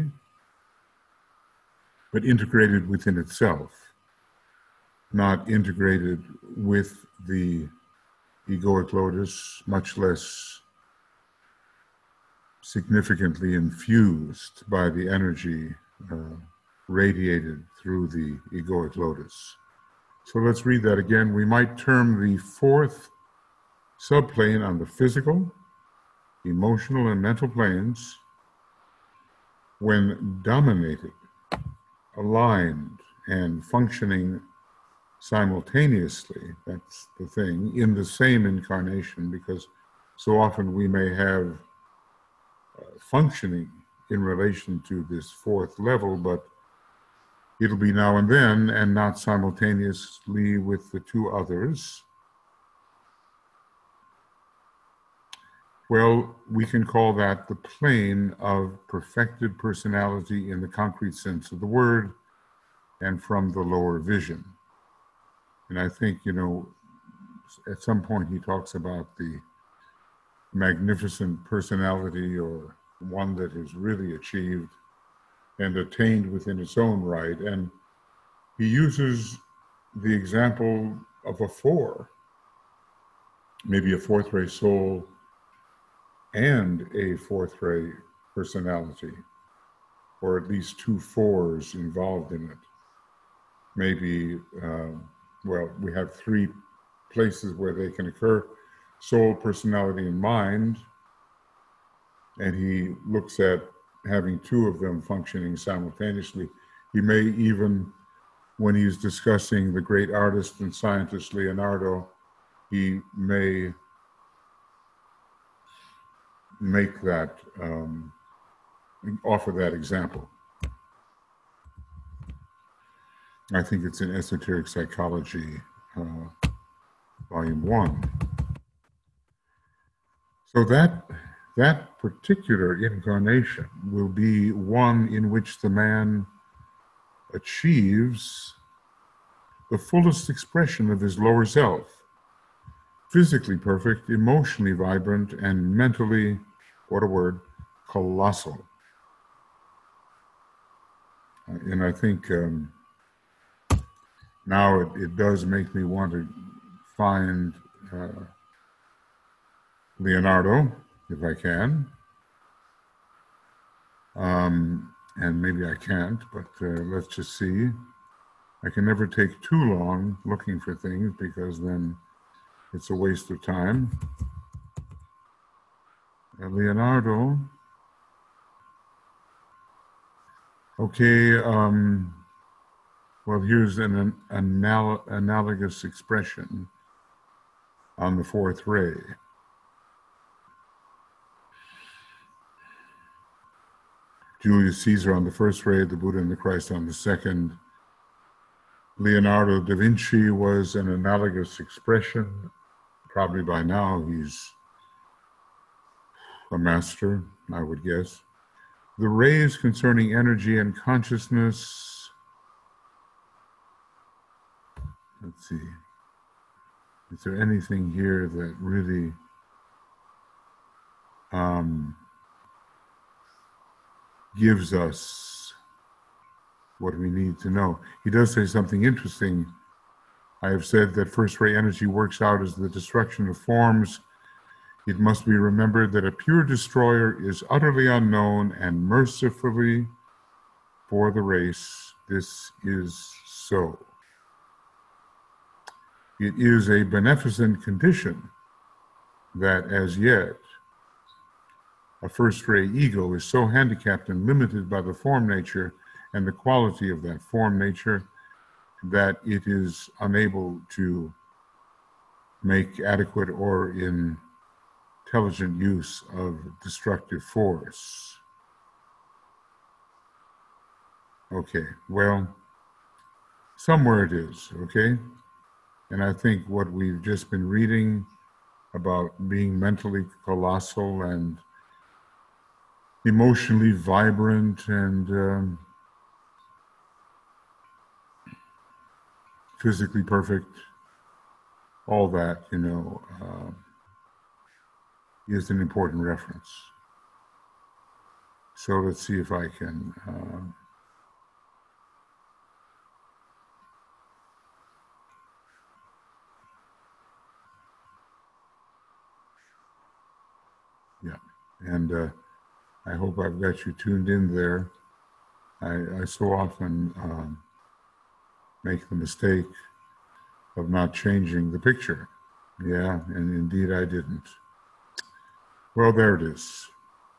but integrated within itself, not integrated with the egoic lotus, much less significantly infused by the energy radiated through the egoic lotus. So let's read that again. We might term the fourth subplane on the physical, emotional, and mental planes, when dominated, aligned, and functioning simultaneously, that's the thing, in the same incarnation, because so often we may have functioning in relation to this fourth level, but it'll be now and then and not simultaneously with the two others. Well, we can call that the plane of perfected personality in the concrete sense of the word and from the lower vision. And I think, at some point he talks about the magnificent personality, or one that is really achieved and attained within its own right. And he uses the example of a four, maybe a fourth ray soul and a fourth ray personality, or at least two fours involved in it. Maybe, we have three places where they can occur: soul, personality, and mind. And he looks at having two of them functioning simultaneously. He may even, when he's discussing the great artist and scientist Leonardo, he may make that, offer that example. I think it's in Esoteric Psychology, Volume 1. So that particular incarnation will be one in which the man achieves the fullest expression of his lower self, physically perfect, emotionally vibrant, and mentally, what a word, colossal. And I think now it does make me want to find Leonardo, if I can. And maybe I can't, but let's just see. I can never take too long looking for things, because then it's a waste of time. Leonardo. Okay, well, here's an analogous expression on the fourth ray. Julius Caesar on the first ray, the Buddha and the Christ on the second. Leonardo da Vinci was an analogous expression. Probably by now he's a master, I would guess. The rays concerning energy and consciousness. Let's see. Is there anything here that really gives us what we need to know? He does say something interesting. I have said that first ray energy works out as the destruction of forms. It must be remembered that a pure destroyer is utterly unknown, and mercifully for the race, this is so. It is a beneficent condition that as yet A first-ray ego is so handicapped and limited by the form nature and the quality of that form nature that it is unable to make adequate or intelligent use of destructive force. Okay, well, somewhere it is, okay? And I think what we've just been reading about being mentally colossal and emotionally vibrant and physically perfect, all that, is an important reference. So let's see if I can and I hope I've got you tuned in there. I so often make the mistake of not changing the picture. Yeah, and indeed I didn't. Well, there it is.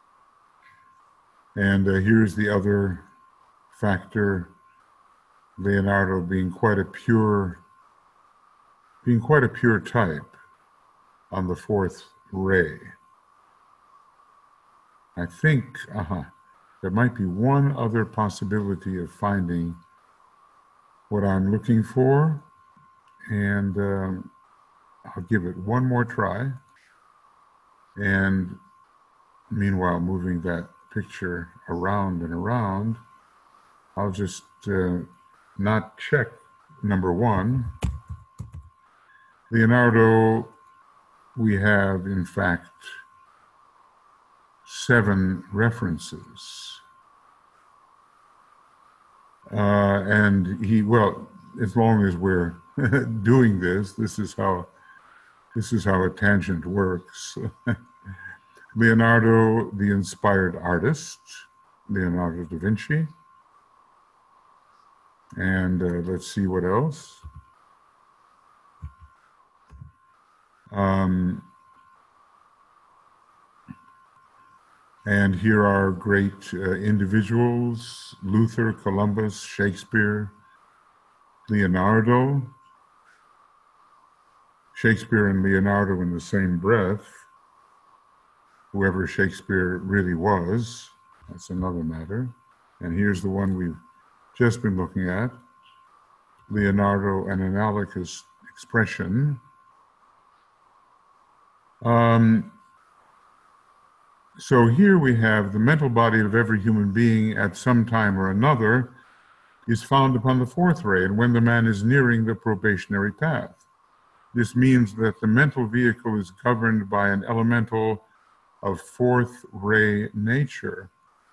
And here's the other factor, Leonardo being quite a pure type on the fourth ray. I think there might be one other possibility of finding what I'm looking for, and I'll give it one more try. And meanwhile, moving that picture around and around, I'll just not check number one. Leonardo, we have, in fact, 7 references. And as long as we're doing this, this is how a tangent works. Leonardo, the inspired artist, Leonardo da Vinci. And let's see what else. And here are great individuals: Luther, Columbus, Shakespeare, Leonardo. Shakespeare and Leonardo in the same breath. Whoever Shakespeare really was, that's another matter. And here's the one we've just been looking at, Leonardo, an analogous expression. So here we have the mental body of every human being at some time or another is found upon the fourth ray, and when the man is nearing the probationary path. This means that the mental vehicle is governed by an elemental of fourth ray nature.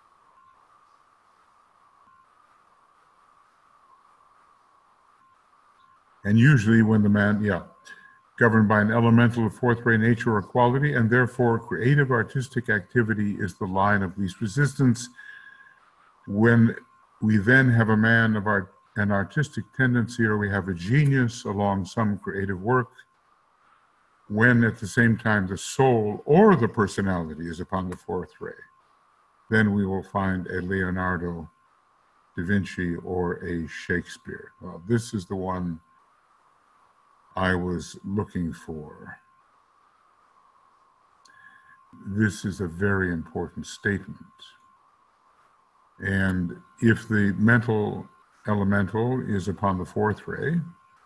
And usually when the man, governed by an elemental of fourth ray nature or quality, and therefore creative artistic activity is the line of least resistance. When we then have a man of an artistic tendency, or we have a genius along some creative work, when at the same time the soul or the personality is upon the fourth ray, then we will find a Leonardo da Vinci or a Shakespeare. Well, this is the one I was looking for. This is a very important statement. And if the mental elemental is upon the fourth ray,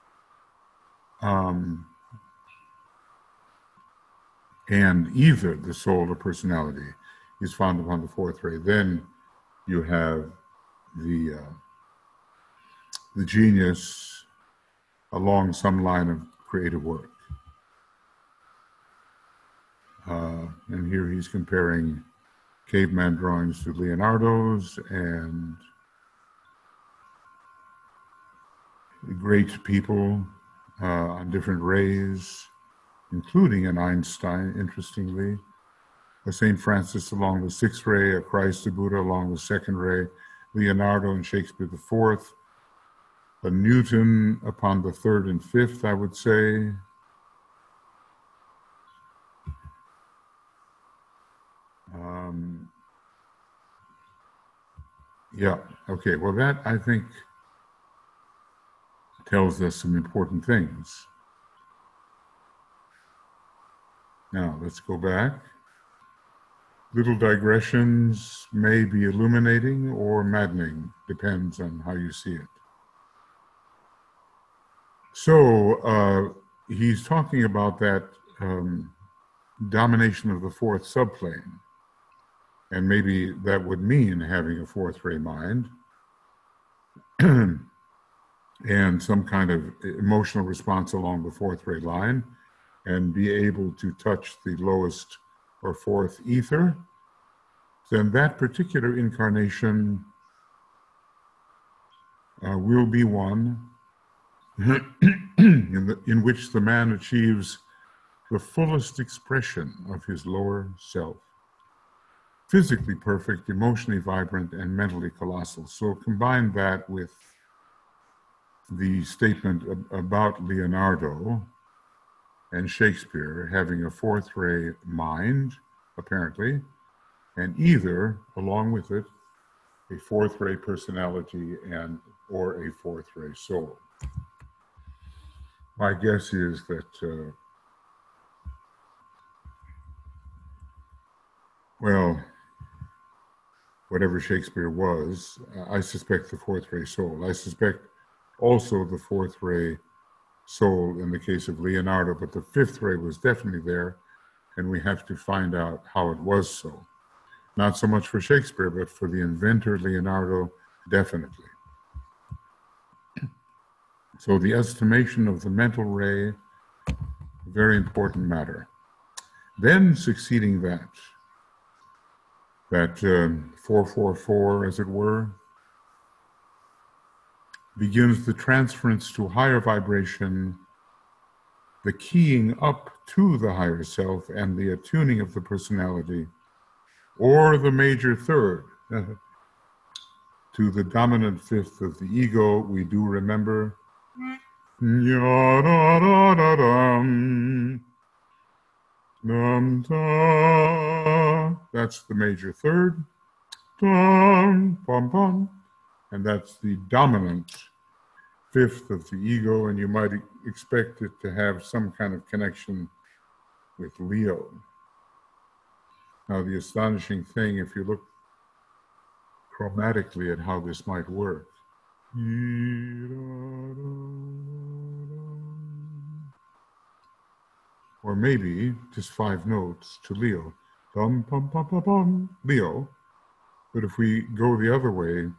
and either the soul or personality is found upon the fourth ray, then you have the genius along some line of creative work. And here he's comparing caveman drawings to Leonardo's, and great people on different rays, including an Einstein, interestingly, a St. Francis along the sixth ray, a Christ, a Buddha along the second ray, Leonardo and Shakespeare the fourth, a Newton upon the third and fifth, I would say. Yeah, okay. Well, that I think tells us some important things. Now, let's go back. Little digressions may be illuminating or maddening, depends on how you see it. So he's talking about that domination of the fourth subplane. And maybe that would mean having a fourth ray mind and some kind of emotional response along the fourth ray line and be able to touch the lowest or fourth ether. Then that particular incarnation will be one in which the man achieves the fullest expression of his lower self. Physically perfect, emotionally vibrant, and mentally colossal. So combine that with the statement about Leonardo and Shakespeare having a fourth ray mind, apparently, and either, along with it, a fourth ray personality and or a fourth ray soul. My guess is that, well, whatever Shakespeare was, I suspect the fourth ray soul. I suspect also the fourth ray soul in the case of Leonardo, but the fifth ray was definitely there, and we have to find out how it was so. Not so much for Shakespeare, but for the inventor Leonardo, definitely. So the estimation of the mental ray, very important matter. Then succeeding that 444, as it were, begins the transference to higher vibration, the keying up to the higher self, and the attuning of the personality, or the major third, to the dominant fifth of the ego. We do remember. That's the major third. And that's the dominant fifth of the ego, and you might expect it to have some kind of connection with Leo. Now, the astonishing thing, if you look chromatically at how this might work, or maybe just 5 notes to Leo, dum pum pum pum pum, Leo. But if we go the other way,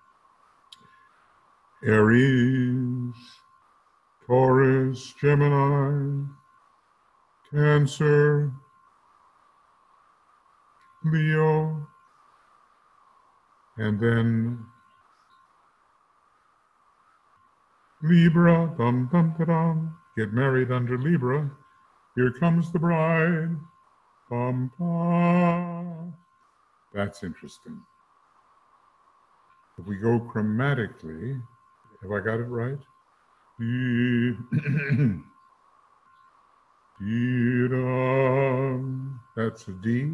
Aries, Taurus, Gemini, Cancer, Leo, and then Libra, dum dum da dum, get married under Libra. Here comes the bride, bum bum. That's interesting. If we go chromatically, have I got it right? That's a D.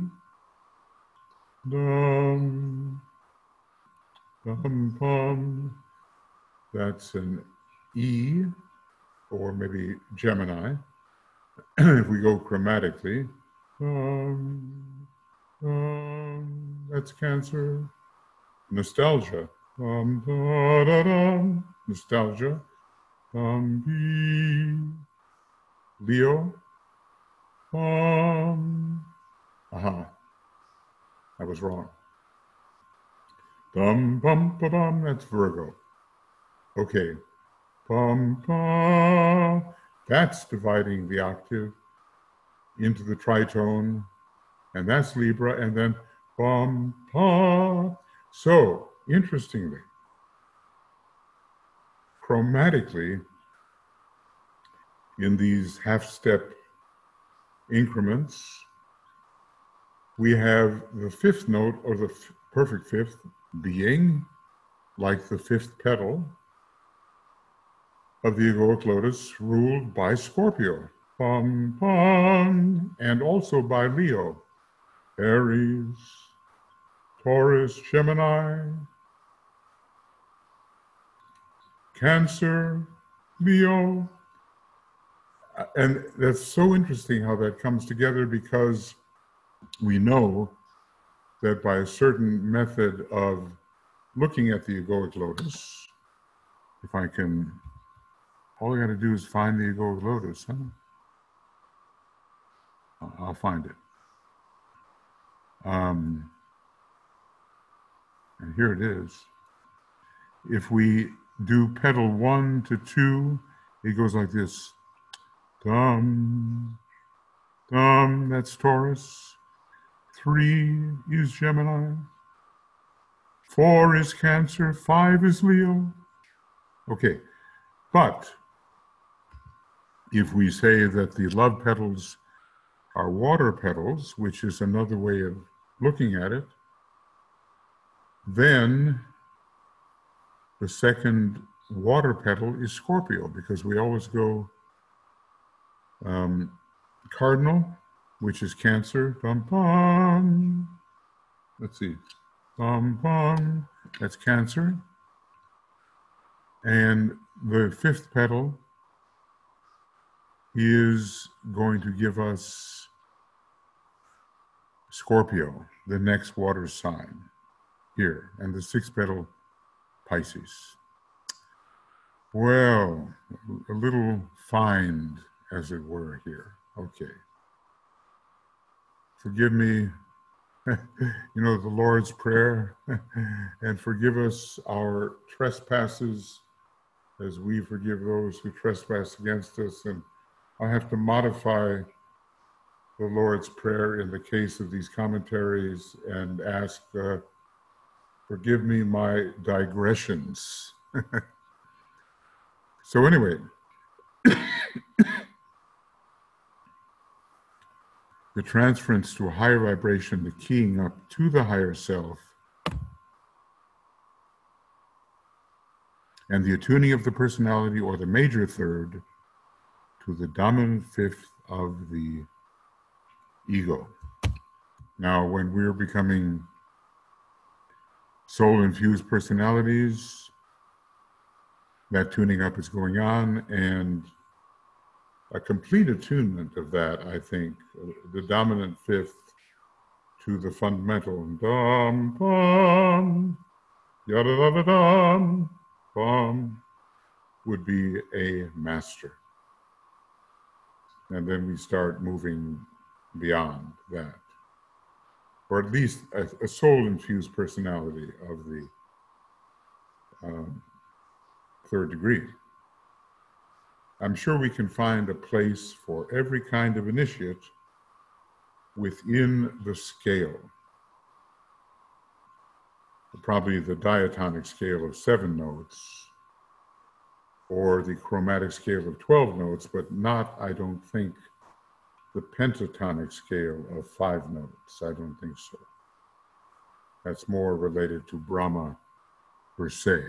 Dum, dum, pum. That's an E, or maybe Gemini. If we go chromatically, that's Cancer. Nostalgia. Nostalgia. Leo. I was wrong. Dum bum ba dum. That's Virgo. Okay. Bum ba. That's dividing the octave into the tritone, and that's Libra, and then bum ba. So, interestingly, chromatically, in these half-step increments, we have the fifth note, or the perfect fifth, being like the fifth petal of the egoic lotus, ruled by Scorpio, bum, bum, and also by Leo, Aries, Taurus, Gemini, Cancer, Leo. And that's so interesting how that comes together, because we know that by a certain method of looking at the egoic lotus, if I can, all I got to do is find the egoic lotus, huh? I'll find it. And here it is. If we do pedal 1 to 2, it goes like this. Dum, dum, that's Taurus. 3 is Gemini. 4 is Cancer. 5 is Leo. Okay, but if we say that the love petals are water petals, which is another way of looking at it, then the second water petal is Scorpio, because we always go cardinal, which is Cancer, dum bum. Let's see, bum bum, that's Cancer. And the fifth petal is going to give us Scorpio, the next water sign here, and the sixth petal, Pisces. Well, a little find, as it were, here. Okay. Forgive me, you know, the Lord's Prayer, and forgive us our trespasses as we forgive those who trespass against us. And I have to modify the Lord's Prayer in the case of these commentaries and ask, forgive me my digressions. So anyway, the transference to a higher vibration, the keying up to the higher self, and the attuning of the personality, or the major third, to the dominant fifth of the ego. Now, when we're becoming soul-infused personalities, that tuning up is going on, and a complete attunement of that, I think, the dominant fifth to the fundamental, dum, bum, yada, da, da, dum, bum, would be a master. And then we start moving beyond that, or at least a soul-infused personality of the third degree. I'm sure we can find a place for every kind of initiate within the scale. Probably the diatonic scale of 7 notes, or the chromatic scale of 12 notes, but not, I don't think, the pentatonic scale of 5 notes. I don't think so. That's more related to Brahma per se.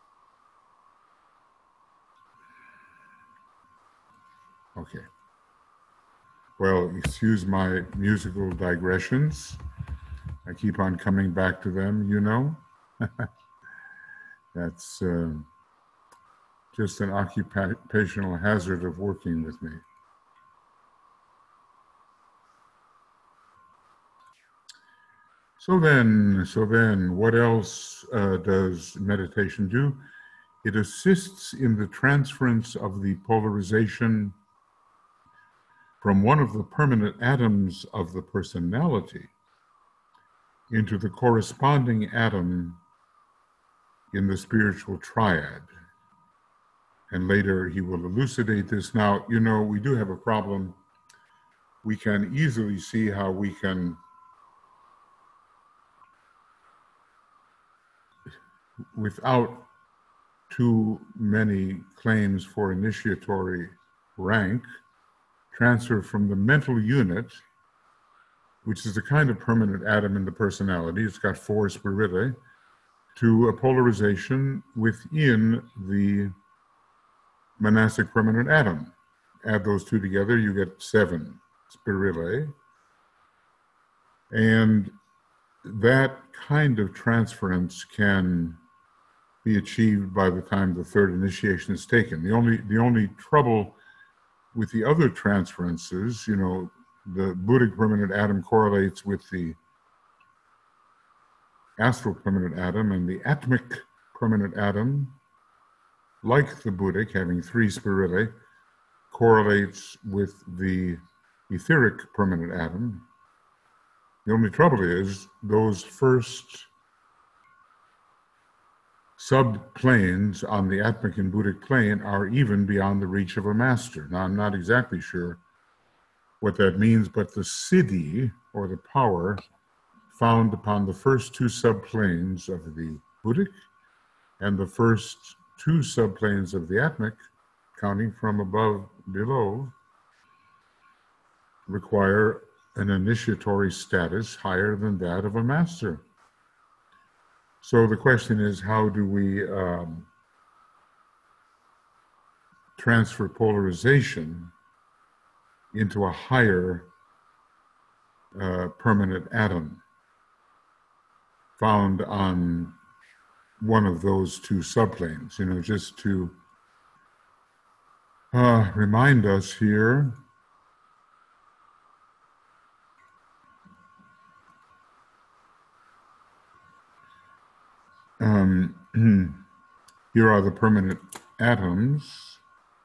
Okay. Well, excuse my musical digressions. I keep on coming back to them, you know. That's just an occupational hazard of working with me. So then, what else does meditation do? It assists in the transference of the polarization from one of the permanent atoms of the personality into the corresponding atom in the spiritual triad. And later he will elucidate this. Now, you know, we do have a problem. We can easily see how we can without too many claims for initiatory rank, transfer from the mental unit, which is a kind of permanent atom in the personality, it's got 4 spiridae, to a polarization within the monastic permanent atom. Add those two together, you get 7 spiridae. And that kind of transference can be achieved by the time the third initiation is taken. The only trouble with the other transferences, the Buddhic permanent atom correlates with the astral permanent atom, and the atmic permanent atom, like the Buddhic, having 3 spirillae, correlates with the etheric permanent atom. The only trouble is those first subplanes on the atmic and Buddhic plane are even beyond the reach of a master. Now, I'm not exactly sure what that means, but the siddhi, or the power, found upon the first 2 subplanes of the Buddhic and the first 2 subplanes of the atmic, counting from above below, require an initiatory status higher than that of a master. So the question is, how do we transfer polarization into a higher permanent atom found on one of those 2 subplanes, just to remind us here. Here are the permanent atoms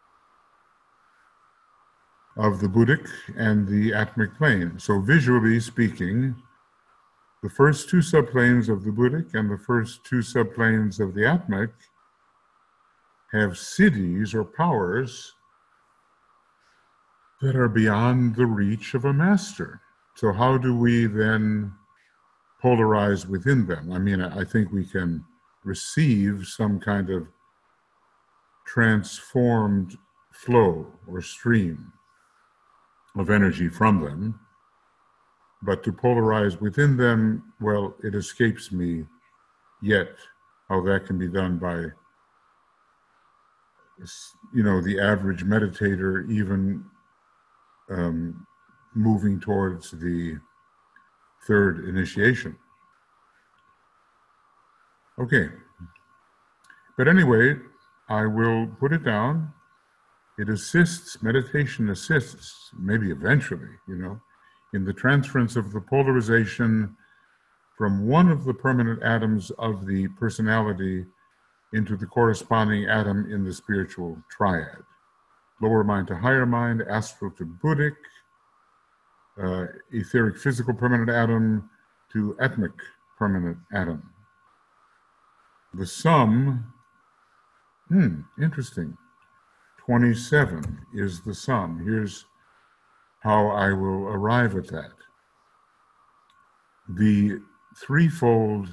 of the Buddhic and the atmic plane. So visually speaking, the first 2 subplanes of the Buddhic and the first 2 subplanes of the atmic have siddhis, or powers, that are beyond the reach of a master. So how do we then polarize within them? I mean, I think we can receive some kind of transformed flow or stream of energy from them, but to polarize within them, well, it escapes me yet how that can be done by, the average meditator, even moving towards the third initiation. Okay. But anyway, I will put it down. It assists, meditation assists, maybe eventually, in the transference of the polarization from one of the permanent atoms of the personality into the corresponding atom in the spiritual triad. Lower mind to higher mind, astral to Buddhic, etheric physical permanent atom to atmic permanent atom. The sum, interesting, 27 is the sum. Here's how I will arrive at that. The threefold,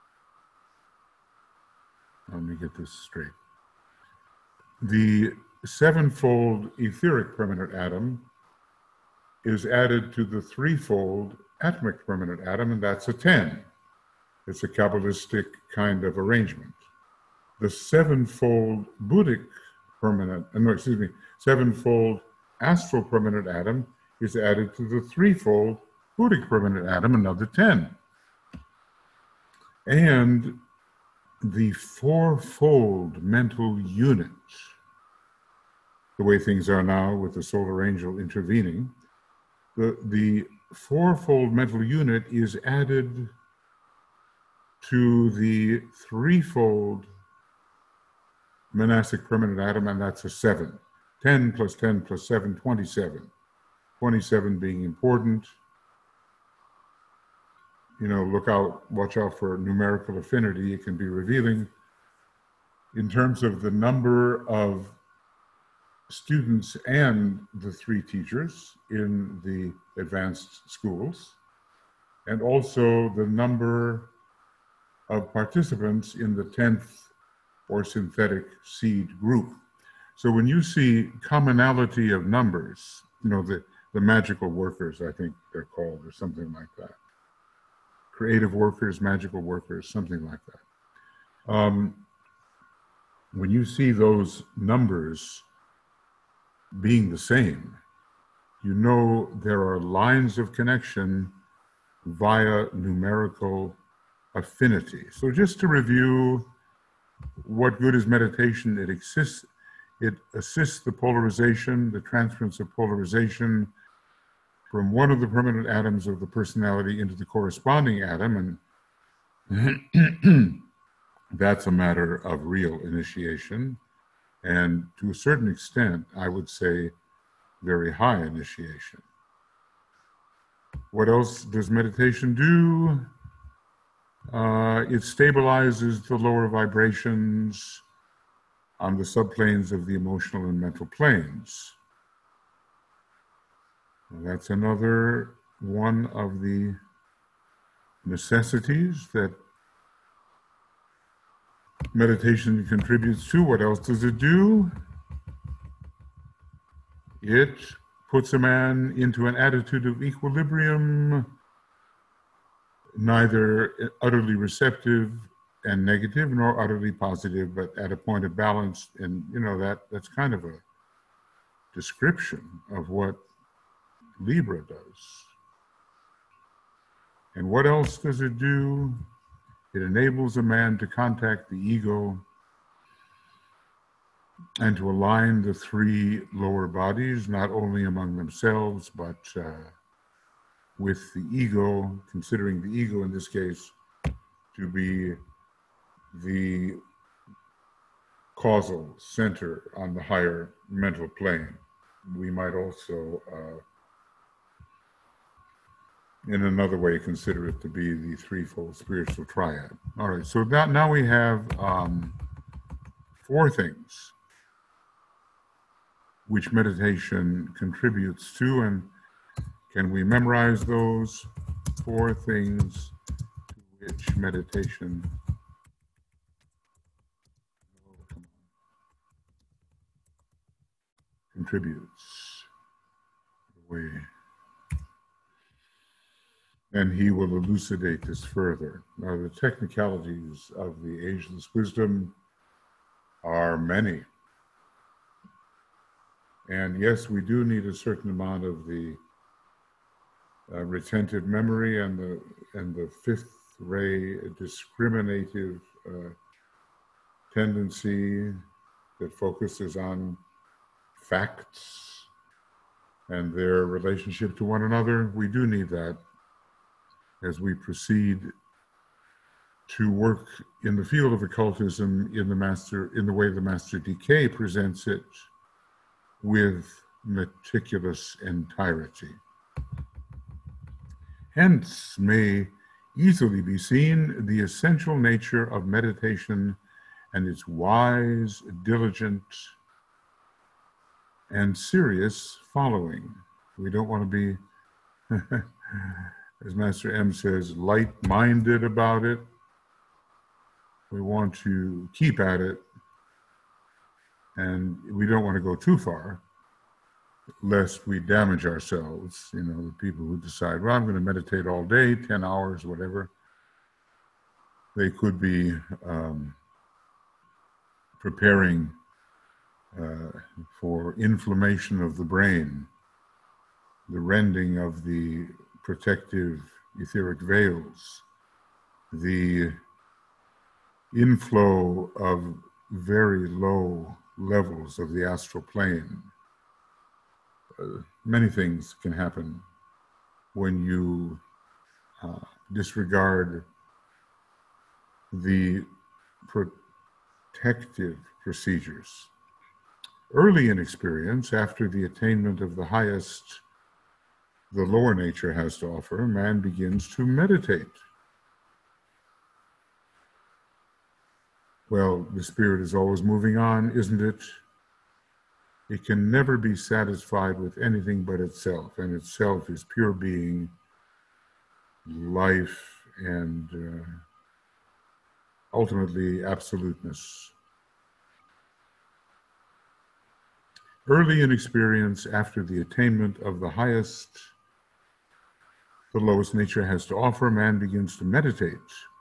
let me get this straight. The sevenfold etheric permanent atom is added to the threefold atmic permanent atom, and that's a 10. It's a Kabbalistic kind of arrangement. The sevenfold Buddhic sevenfold astral permanent atom is added to the threefold Buddhic permanent atom, another 10. And the fourfold mental unit, the way things are now with the solar angel intervening, the fourfold mental unit is added to the threefold monastic permanent atom, and that's a 7. 10 plus 10 plus 7, 27. 27 being important. Watch out for numerical affinity. It can be revealing. In terms of the number of students and the 3 teachers in the advanced schools, and also the number of participants in the 10th or synthetic seed group. So when you see commonality of numbers, the magical workers, I think they're called, or something like that. Creative workers, magical workers, something like that. When you see those numbers being the same, there are lines of connection via numerical affinity. So just to review What good is meditation? It assists the polarization, the transference of polarization from one of the permanent atoms of the personality into the corresponding atom, and that's a matter of real initiation, and to a certain extent, I would say, very high initiation. What else does meditation do? It stabilizes the lower vibrations on the subplanes of the emotional and mental planes. That's another one of the necessities that meditation contributes to. What else does it do? It puts a man into an attitude of equilibrium, neither utterly receptive and negative, nor utterly positive, but at a point of balance. And that's kind of a description of what Libra does. And what else does it do? It enables a man to contact the ego and to align the three lower bodies, not only among themselves, but with the ego, considering the ego in this case to be the causal center on the higher mental plane. We might also, in another way, consider it to be the threefold spiritual triad. All right, so now we have 4 things which meditation contributes to, and can we memorize those 4 things to which meditation contributes? And he will elucidate this further. Now, the technicalities of the ageless wisdom are many. And yes, we do need a certain amount of the retentive memory and the fifth ray discriminative tendency that focuses on facts and their relationship to one another. We do need that as we proceed to work in the field of occultism in the way the Master DK presents it, with meticulous entirety. Hence may easily be seen the essential nature of meditation and its wise, diligent, and serious following. We don't want to be, as Master M says, light-minded about it. We want to keep at it, and we don't want to go too far, lest we damage ourselves. The people who decide, well, I'm going to meditate all day, 10 hours, whatever, they could be preparing for inflammation of the brain, the rending of the protective etheric veils, the inflow of very low levels of the astral plane. Many things can happen when you disregard the protective procedures. Early in experience, after the attainment of the highest the lower nature has to offer, man begins to meditate. Well, the spirit is always moving on, isn't it? It can never be satisfied with anything but itself, and itself is pure being, life, and ultimately absoluteness. Early in experience, after the attainment of the highest the lowest nature has to offer, man begins to meditate.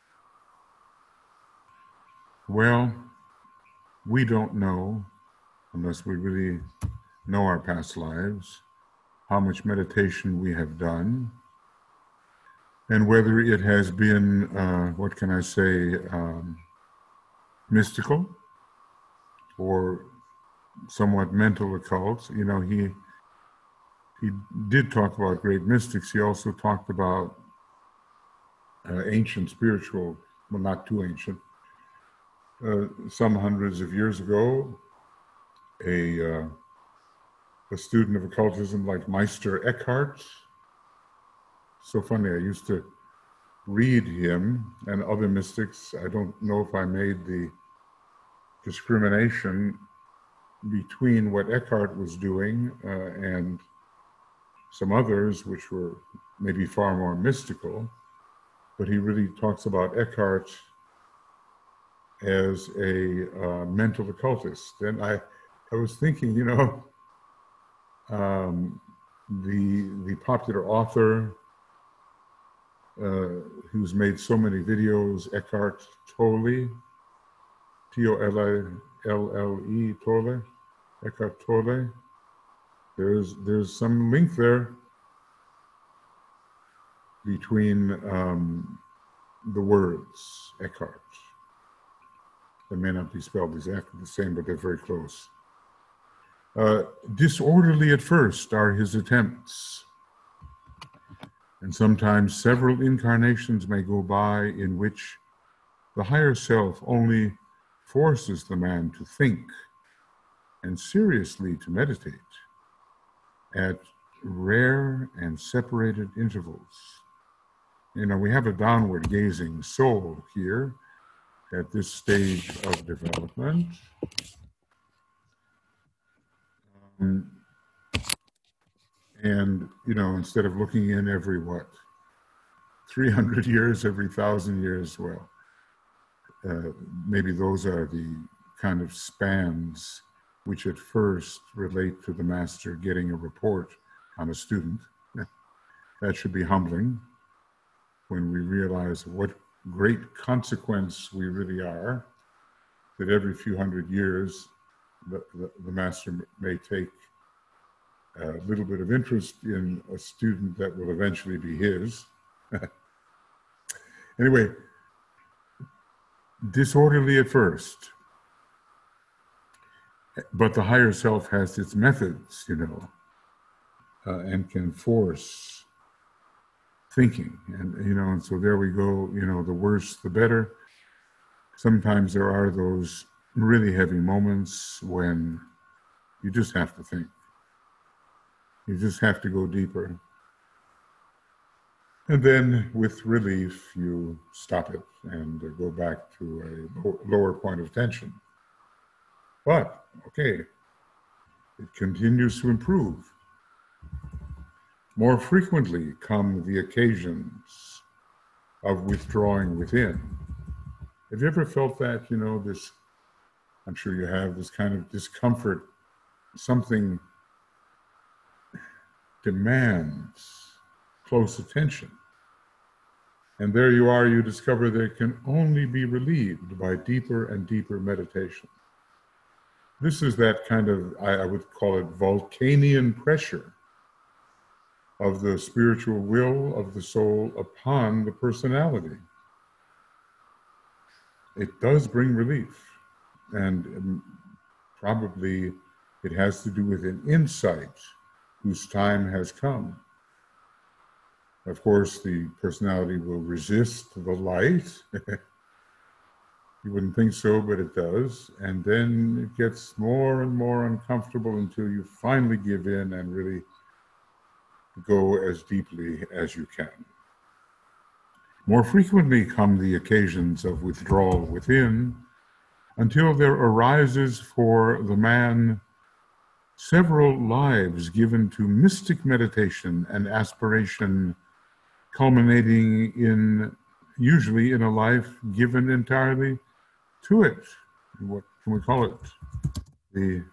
Well, we don't know, unless we really know our past lives, how much meditation we have done, and whether it has been, mystical or somewhat mental occult. You know, he did talk about great mystics. He also talked about ancient spiritual, well, not too ancient. Some hundreds of years ago, a student of occultism like Meister Eckhart. So funny, I used to read him and other mystics. I don't know if I made the discrimination between what Eckhart was doing and some others, which were maybe far more mystical. But he really talks about Eckhart as a mental occultist. And I was thinking, you know, the popular author who's made so many videos, Eckhart Tolle, T-O-L-L-E, Tolle, Eckhart Tolle. There's some link there between the words Eckhart. They may not be spelled exactly the same, but they're very close. Disorderly at first are his attempts, and sometimes several incarnations may go by in which the higher self only forces the man to think and seriously to meditate at rare and separated intervals. You know, we have a downward gazing soul here at this stage of development. And, you know, instead of looking in every, 300 years, every 1,000 years, well, maybe those are the kind of spans which at first relate to the master getting a report on a student. That should be humbling when we realize what great consequence we really are, that every few hundred years the master may take a little bit of interest in a student that will eventually be his. Anyway, disorderly at first, but the higher self has its methods, you know, and can force thinking. And, you know, and so there we go, you know, the worse, the better. Sometimes there are those really heavy moments when you just have to think. You just have to go deeper. And then with relief, you stop it and go back to a lower point of tension. But, okay, it continues to improve. More frequently come the occasions of withdrawing within. Have you ever felt that, you know, this, I'm sure you have, this kind of discomfort, something demands close attention. And there you are, you discover that it can only be relieved by deeper and deeper meditation. This is that kind of, I would call it Vulcanian pressure of the spiritual will of the soul upon the personality. It does bring relief, and probably it has to do with an insight whose time has come. Of course, the personality will resist the light. You wouldn't think so, but it does. And then it gets more and more uncomfortable until you finally give in and really go as deeply as you can. More frequently come the occasions of withdrawal within, until there arises for the man several lives given to mystic meditation and aspiration, culminating in, usually in a life given entirely to it. What can we call it? The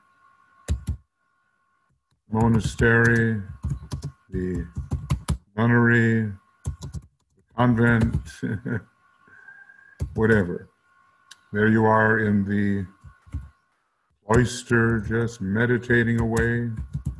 monastery, the nunnery, the convent, whatever. There you are in the cloister, just meditating away.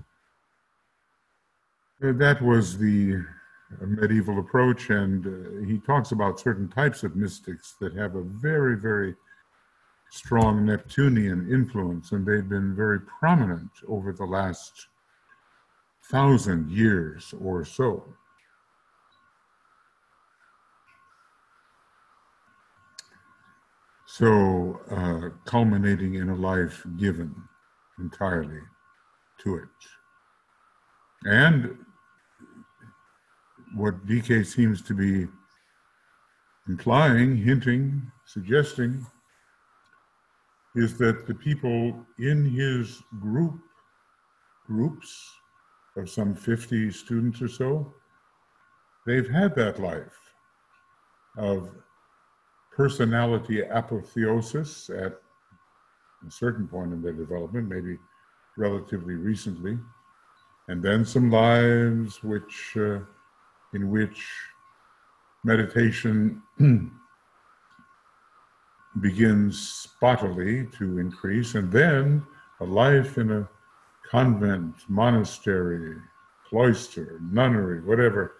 That was the medieval approach, and he talks about certain types of mystics that have a very, very strong Neptunian influence, and they've been very prominent over the last 1,000 years or so. So, culminating in a life given entirely to it. And what DK seems to be implying, hinting, suggesting, is that the people in his groups of some 50 students or so, they've had that life of personality apotheosis at a certain point in their development, maybe relatively recently, and then some lives in which meditation begins spottily to increase, and then a life in a convent, monastery, cloister, nunnery, whatever,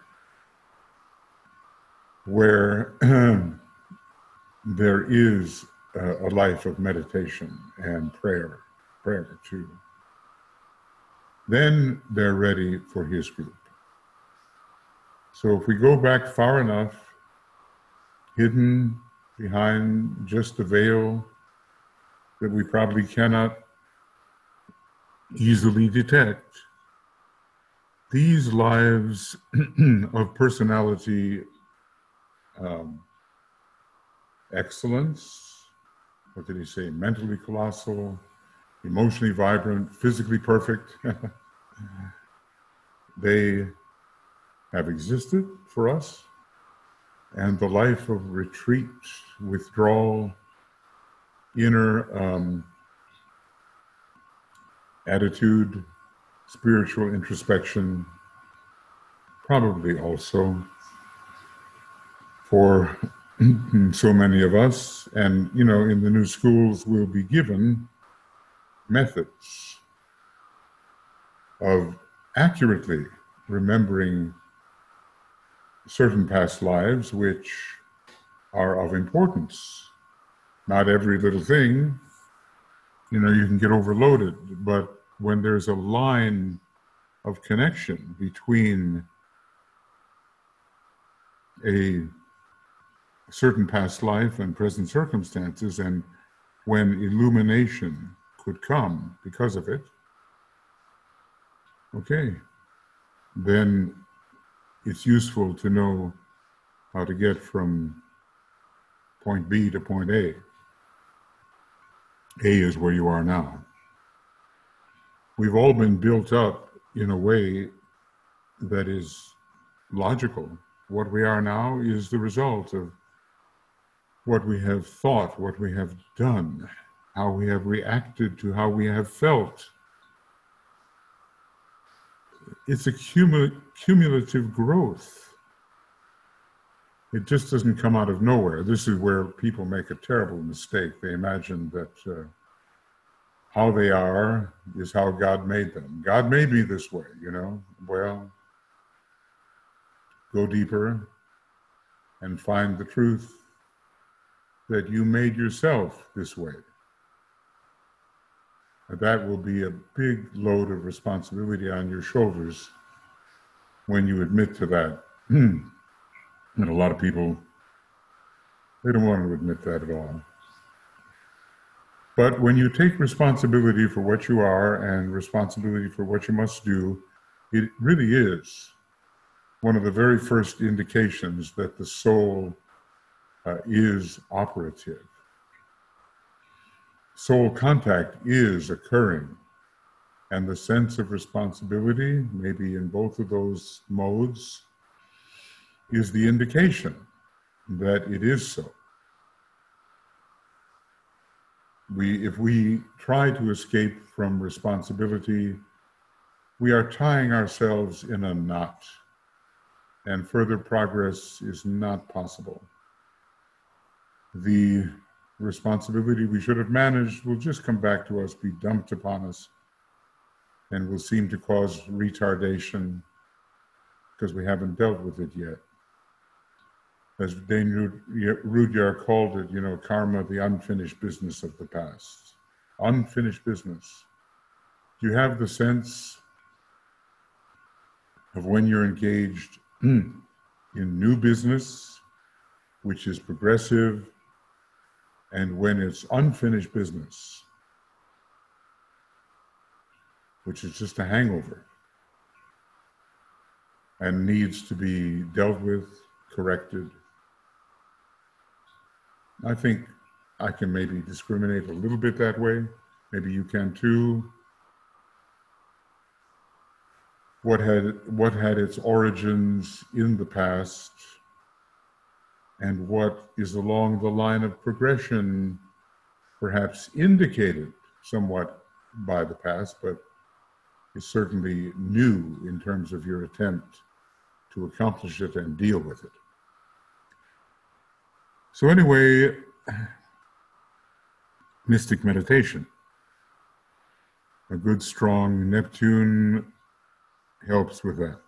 where there is a life of meditation and prayer too. Then they're ready for his group. So if we go back far enough, hidden behind just a veil that we probably cannot easily detect, these lives of personality excellence, what did he say, mentally colossal, emotionally vibrant, physically perfect, they have existed for us. And the life of retreat, withdrawal, inner attitude, spiritual introspection, probably also for so many of us. And, you know, in the new schools, we'll be given methods of accurately remembering certain past lives which are of importance. Not every little thing, you know, you can get overloaded, but when there's a line of connection between a certain past life and present circumstances, and when illumination could come because of it, okay, then it's useful to know how to get from point B to point A. A is where you are now. We've all been built up in a way that is logical. What we are now is the result of what we have thought, what we have done, how we have reacted to how we have felt. It's a cumulative growth. It just doesn't come out of nowhere. This is where people make a terrible mistake. They imagine that how they are is how God made them. God made me this way, you know. Well, go deeper and find the truth that you made yourself this way. That will be a big load of responsibility on your shoulders when you admit to that. And a lot of people, they don't want to admit that at all. But when you take responsibility for what you are and responsibility for what you must do, it really is one of the very first indications that the soul is operative. Soul contact is occurring, and the sense of responsibility, maybe in both of those modes, is the indication that it is so. If we try to escape from responsibility, we are tying ourselves in a knot, and further progress is not possible. The responsibility we should have managed will just come back to us, be dumped upon us, and will seem to cause retardation because we haven't dealt with it yet. As Dane Rudyard called it, you know, karma, the unfinished business of the past. Unfinished business. Do you have the sense of when you're engaged in new business, which is progressive, and when it's unfinished business, which is just a hangover and needs to be dealt with, corrected? I think I can maybe discriminate a little bit that way. Maybe you can too. What had its origins in the past, and what is along the line of progression, perhaps indicated somewhat by the past, but is certainly new in terms of your attempt to accomplish it and deal with it. So anyway, mystic meditation. A good, strong Neptune helps with that.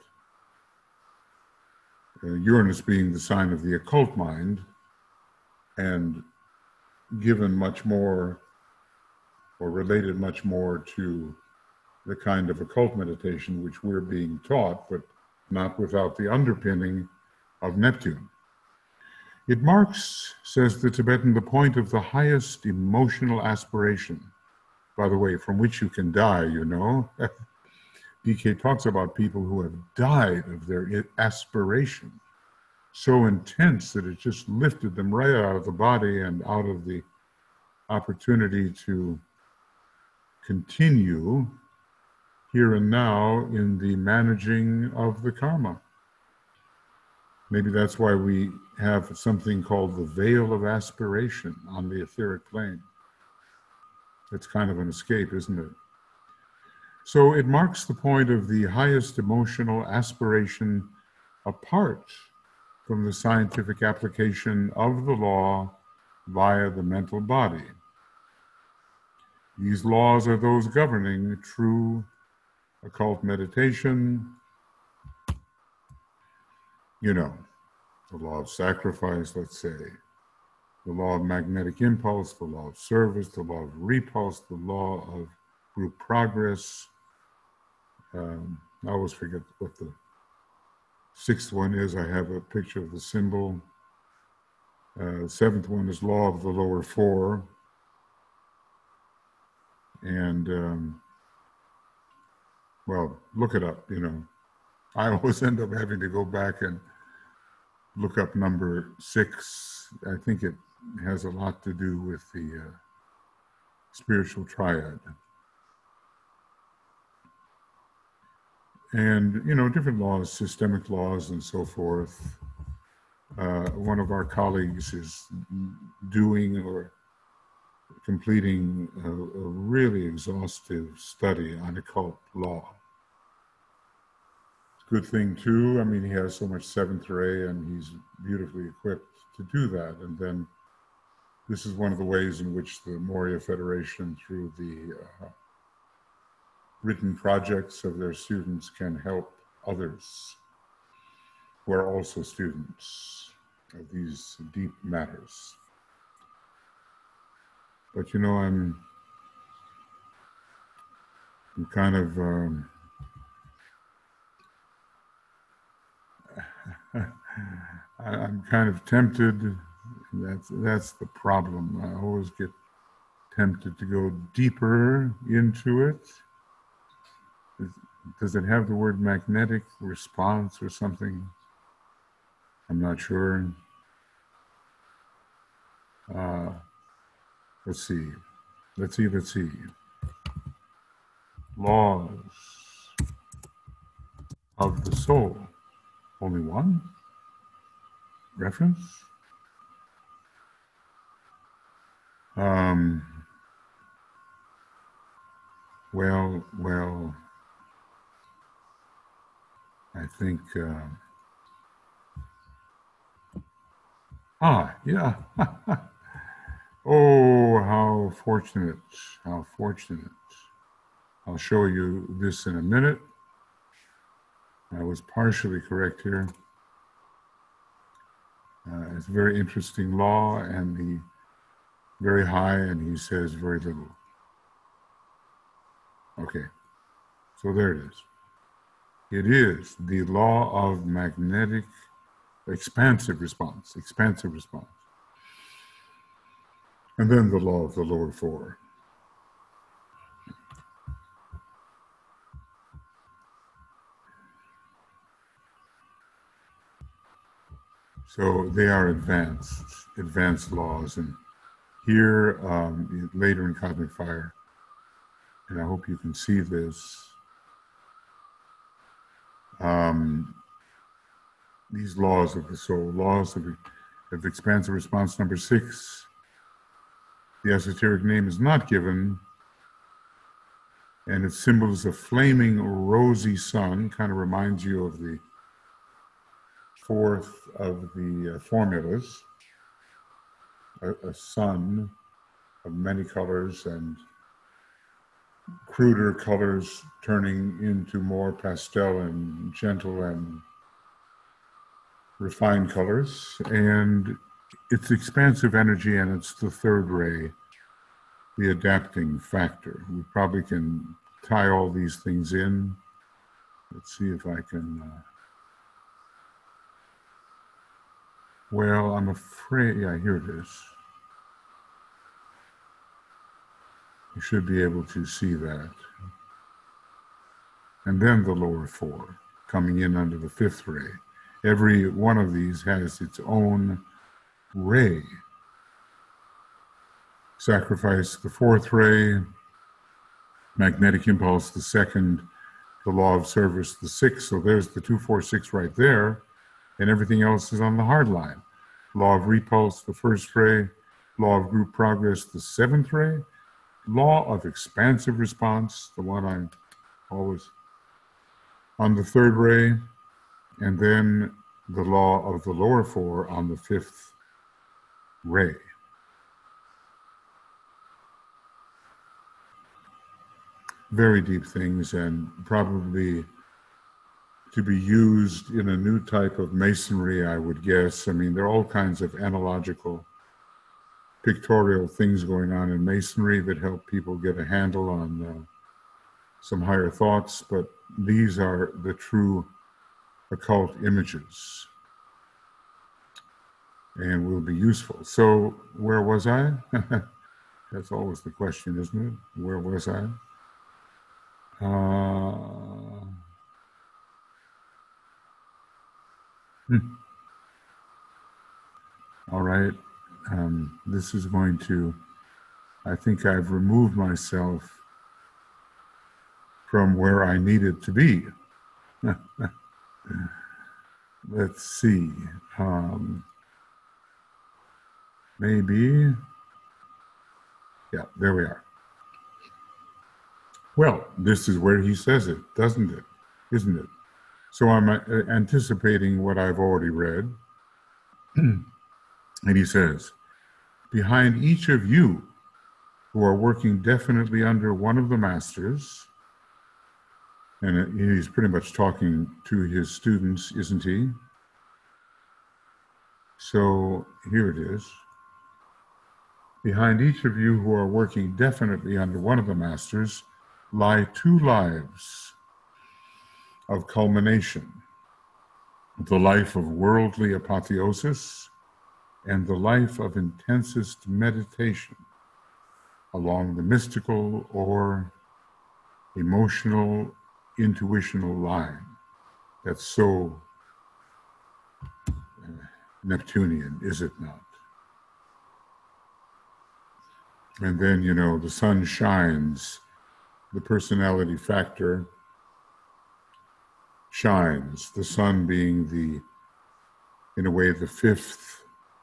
Uranus being the sign of the occult mind, and given much more, or related much more to the kind of occult meditation which we're being taught, but not without the underpinning of Neptune. It marks, says the Tibetan, the point of the highest emotional aspiration, by the way, from which you can die, you know. DK talks about people who have died of their aspiration, so intense that it just lifted them right out of the body and out of the opportunity to continue here and now in the managing of the karma. Maybe that's why we have something called the veil of aspiration on the etheric plane. It's kind of an escape, isn't it? So it marks the point of the highest emotional aspiration apart from the scientific application of the law via the mental body. These laws are those governing true occult meditation. You know, the law of sacrifice, let's say, the law of magnetic impulse, the law of service, the law of repulse, the law of group progress. I always forget what the sixth one is. I have a picture of the symbol. Seventh one is law of the lower four. And, well, look it up, you know. I always end up having to go back and look up number 6. I think it has a lot to do with the spiritual triad. And, you know, different laws, systemic laws and so forth. One of our colleagues is doing or completing a really exhaustive study on occult law. Good thing too. I mean, he has so much seventh ray and he's beautifully equipped to do that. And then this is one of the ways in which the Moria Federation, through the written projects of their students, can help others who are also students of these deep matters. But you know, I'm kind of I'm kind of tempted. That's the problem. I always get tempted to go deeper into it. Does it have the word magnetic response or something? I'm not sure. Let's see. Laws of the soul. Only one? Reference? Well, I think, yeah. Oh, how fortunate, how fortunate. I'll show you this in a minute. I was partially correct here. It's a very interesting law, and the very high, and he says very little. Okay, so there it is. It is the law of magnetic expansive response. And then the law of the lower four. So they are advanced laws. And here, later in Cosmic Fire, and I hope you can see this, these laws of the soul, laws of expansive response number 6, the esoteric name is not given, and its symbol is a flaming rosy sun, kind of reminds you of the 4th of the formulas, a sun of many colors and cruder colors turning into more pastel and gentle and refined colors. And it's expansive energy, and it's the 3rd ray, the adapting factor. We probably can tie all these things in. Let's see if I can... well, I'm afraid... yeah, here it is. You should be able to see that. And then the lower 4, coming in under the 5th ray. Every one of these has its own ray. Sacrifice, the 4th ray. Magnetic impulse, the 2nd. The law of service, the 6th. So there's the 2, 4, 6 right there. And everything else is on the hard line. Law of repulse, the 1st ray. Law of group progress, the 7th ray. Law of expansive response, the one I'm always on the 3rd ray. And then the law of the lower 4 on the 5th ray. Very deep things, and probably to be used in a new type of masonry, I would guess. I mean, there are all kinds of analogical, pictorial things going on in masonry that help people get a handle on some higher thoughts, but these are the true occult images and will be useful. So where was I? That's always the question, isn't it? Where was I? All right. This is going to, I think I've removed myself from where I needed to be. Let's see. Maybe. Yeah, there we are. Well, this is where he says it, doesn't it? Isn't it? So I'm anticipating what I've already read. And he says, behind each of you who are working definitely under one of the masters, and he's pretty much talking to his students, isn't he? So here it is. Behind each of you who are working definitely under one of the masters lie 2 lives of culmination, the life of worldly apotheosis and the life of intensest meditation along the mystical or emotional, intuitional line. That's so Neptunian, is it not? And then, you know, the sun shines, the personality factor shines, the sun being the, in a way, the 5th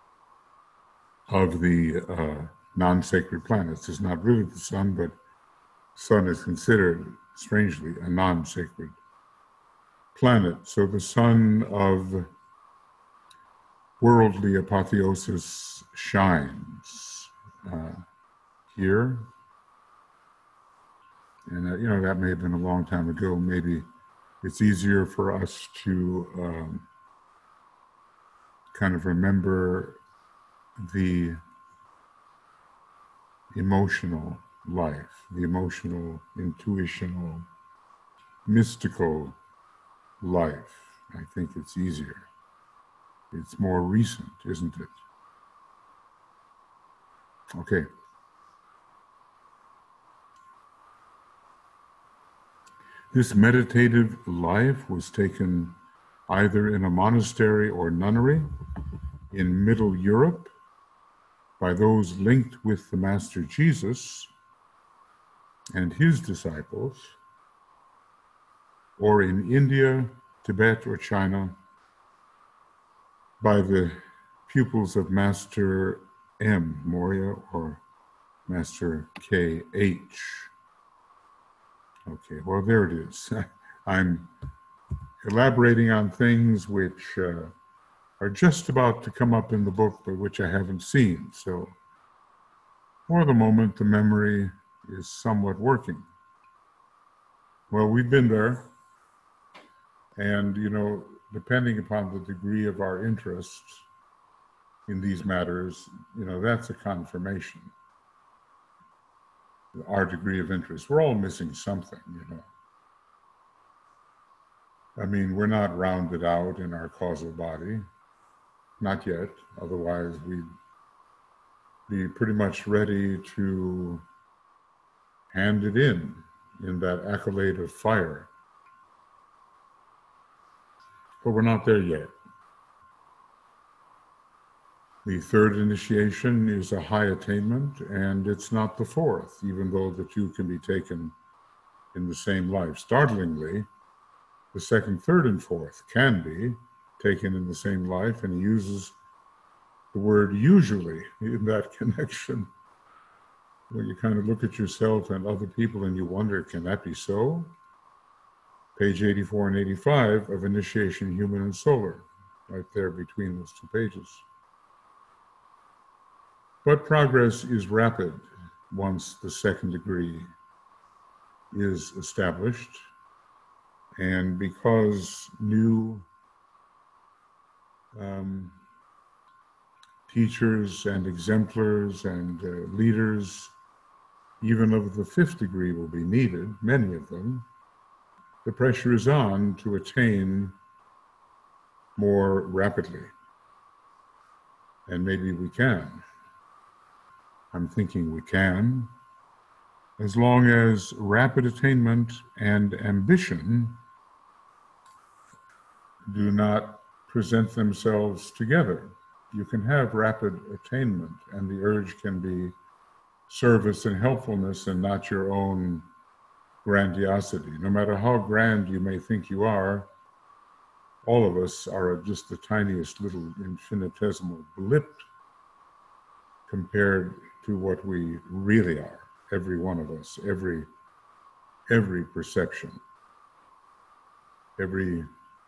of the non-sacred planets. It's not really the sun, but sun is considered, strangely, a non-sacred planet. So the sun of worldly apotheosis shines here. And, you know, that may have been a long time ago. Maybe it's easier for us to kind of remember the emotional life, the emotional, intuitional, mystical life. I think it's easier. It's more recent, isn't it? Okay. This meditative life was taken either in a monastery or nunnery in Middle Europe by those linked with the Master Jesus and his disciples, or in India, Tibet, or China by the pupils of Master M. Moria or Master K.H. Okay, well, there it is. I'm elaborating on things which are just about to come up in the book, but which I haven't seen. So for the moment, the memory is somewhat working. Well, we've been there. And, depending upon the degree of our interest in these matters, that's a confirmation. Our degree of interest. We're all missing something, I mean, we're not rounded out in our causal body. Not yet. Otherwise, we'd be pretty much ready to hand it in that accolade of fire. But we're not there yet. The third initiation is a high attainment, and it's not the fourth, even though the two can be taken in the same life. Startlingly, the second, third, and fourth can be taken in the same life, and he uses the word usually in that connection. When you kind of look at yourself and other people and you wonder, can that be so? Page 84 and 85 of Initiation Human and Solar, right there between those two pages. But progress is rapid once the second degree is established, and because new teachers and exemplars and leaders, even of the fifth degree, will be needed, many of them, the pressure is on to attain more rapidly. And maybe we can. I'm thinking we can, as long as rapid attainment and ambition do not present themselves together. You can have rapid attainment, and the urge can be service and helpfulness and not your own grandiosity. No matter how grand you may think you are, all of us are just the tiniest little infinitesimal blip compared to what we really are. Every one of us, every perception, every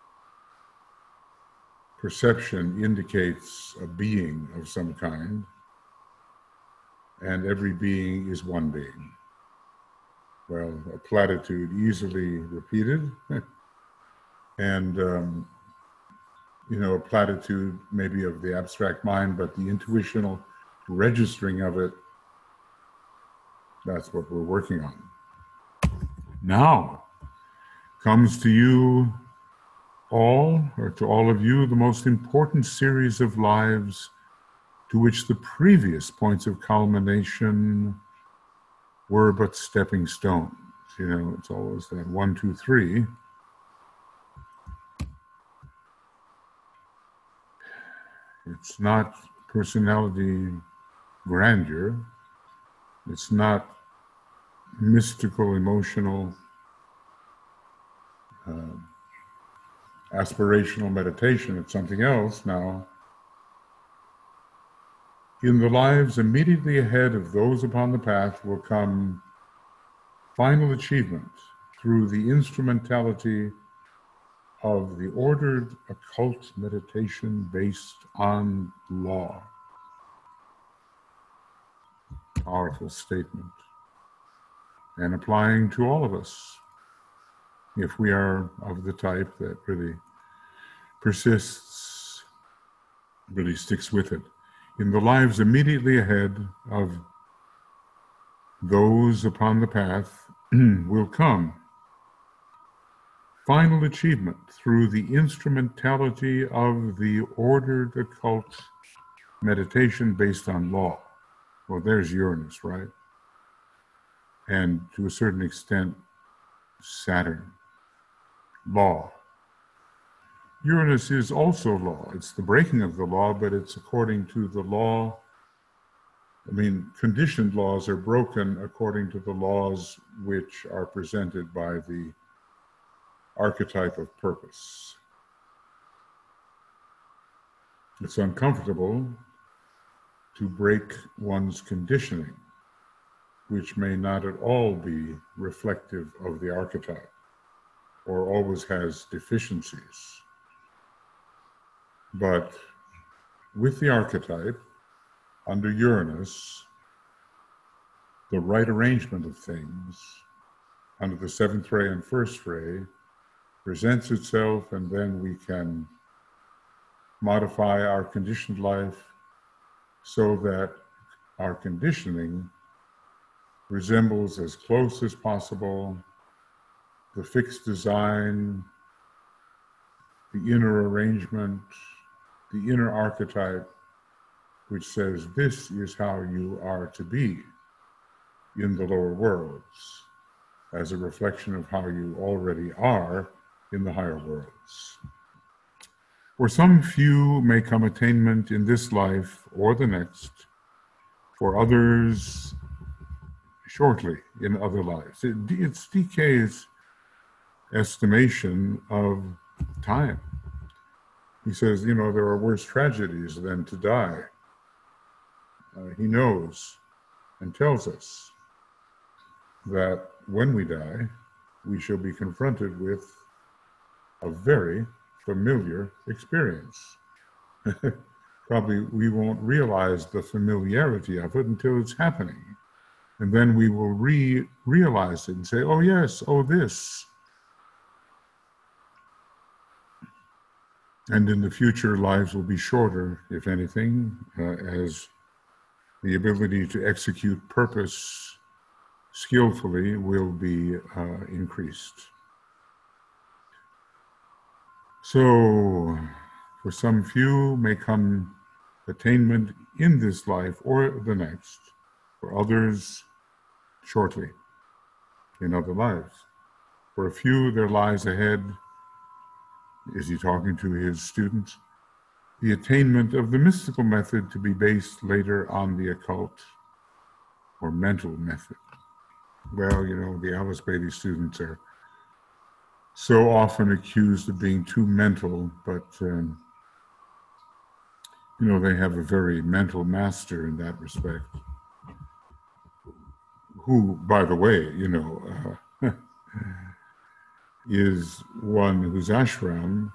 perception indicates a being of some kind, and every being is one being. Well, a platitude easily repeated, and a platitude maybe of the abstract mind, but the intuitional registering of it, that's what we're working on. Now comes to you all, or to all of you, the most important series of lives to which the previous points of culmination were but stepping stones. It's always that 1, 2, 3. It's not personality grandeur. It's not mystical, emotional, aspirational meditation. It's something else now. In the lives immediately ahead of those upon the path will come final achievement through the instrumentality of the ordered occult meditation based on law. Powerful statement. And applying to all of us, if we are of the type that really persists but he sticks with it. In the lives immediately ahead of those upon the path will come final achievement through the instrumentality of the ordered occult meditation based on law. Well, there's Uranus, right? And to a certain extent, Saturn. Law. Uranus is also law. It's the breaking of the law, but it's according to the law. I mean, conditioned laws are broken according to the laws which are presented by the archetype of purpose. It's uncomfortable to break one's conditioning, which may not at all be reflective of the archetype or always has deficiencies. But with the archetype, under Uranus, the right arrangement of things under the seventh ray and first ray presents itself, and then we can modify our conditioned life so that our conditioning resembles as close as possible the fixed design, the inner arrangement, the inner archetype, which says this is how you are to be in the lower worlds, as a reflection of how you already are in the higher worlds. For some few may come attainment in this life or the next, for others shortly in other lives. It's DK's estimation of time. He says, you know, there are worse tragedies than to die. He knows and tells us that when we die, we shall be confronted with a very familiar experience. Probably we won't realize the familiarity of it until it's happening. And then we will realize it and say, oh yes, oh this. And in the future, lives will be shorter, if anything, as the ability to execute purpose skillfully will be increased. So, for some few may come attainment in this life or the next, for others shortly in other lives. For a few there lies ahead, is he talking to his students, the attainment of the mystical method to be based later on the occult or mental method. Well, you know, the Alice Bailey students are so often accused of being too mental, but, you know, they have a very mental master in that respect, who, by the way, you know, is one whose ashram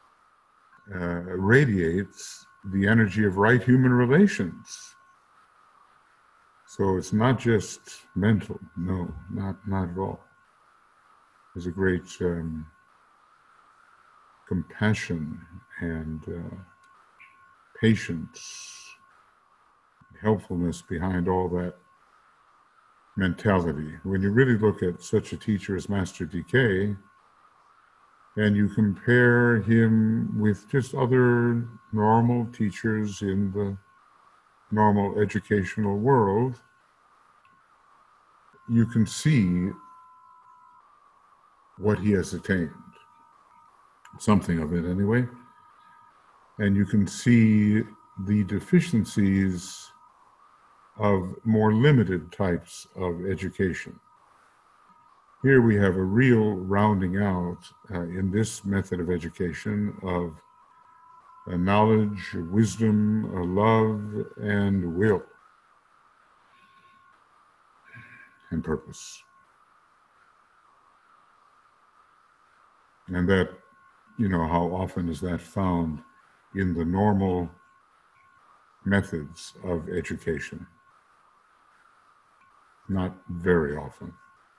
radiates the energy of right human relations. So it's not just mental, no, not at all. There's a great compassion and patience, helpfulness behind all that mentality. When you really look at such a teacher as Master DK, and you compare him with just other normal teachers in the normal educational world, you can see what he has attained, something of it anyway, and you can see the deficiencies of more limited types of education. Here we have a real rounding out in this method of education of knowledge, wisdom, love, and will, and purpose. And that, you know, how often is that found in the normal methods of education? Not very often.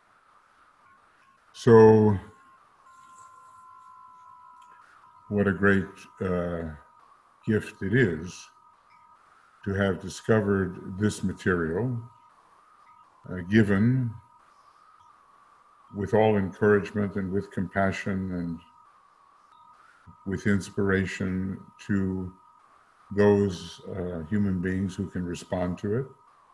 So, what a great gift it is to have discovered this material, given with all encouragement and with compassion and with inspiration to those human beings who can respond to it.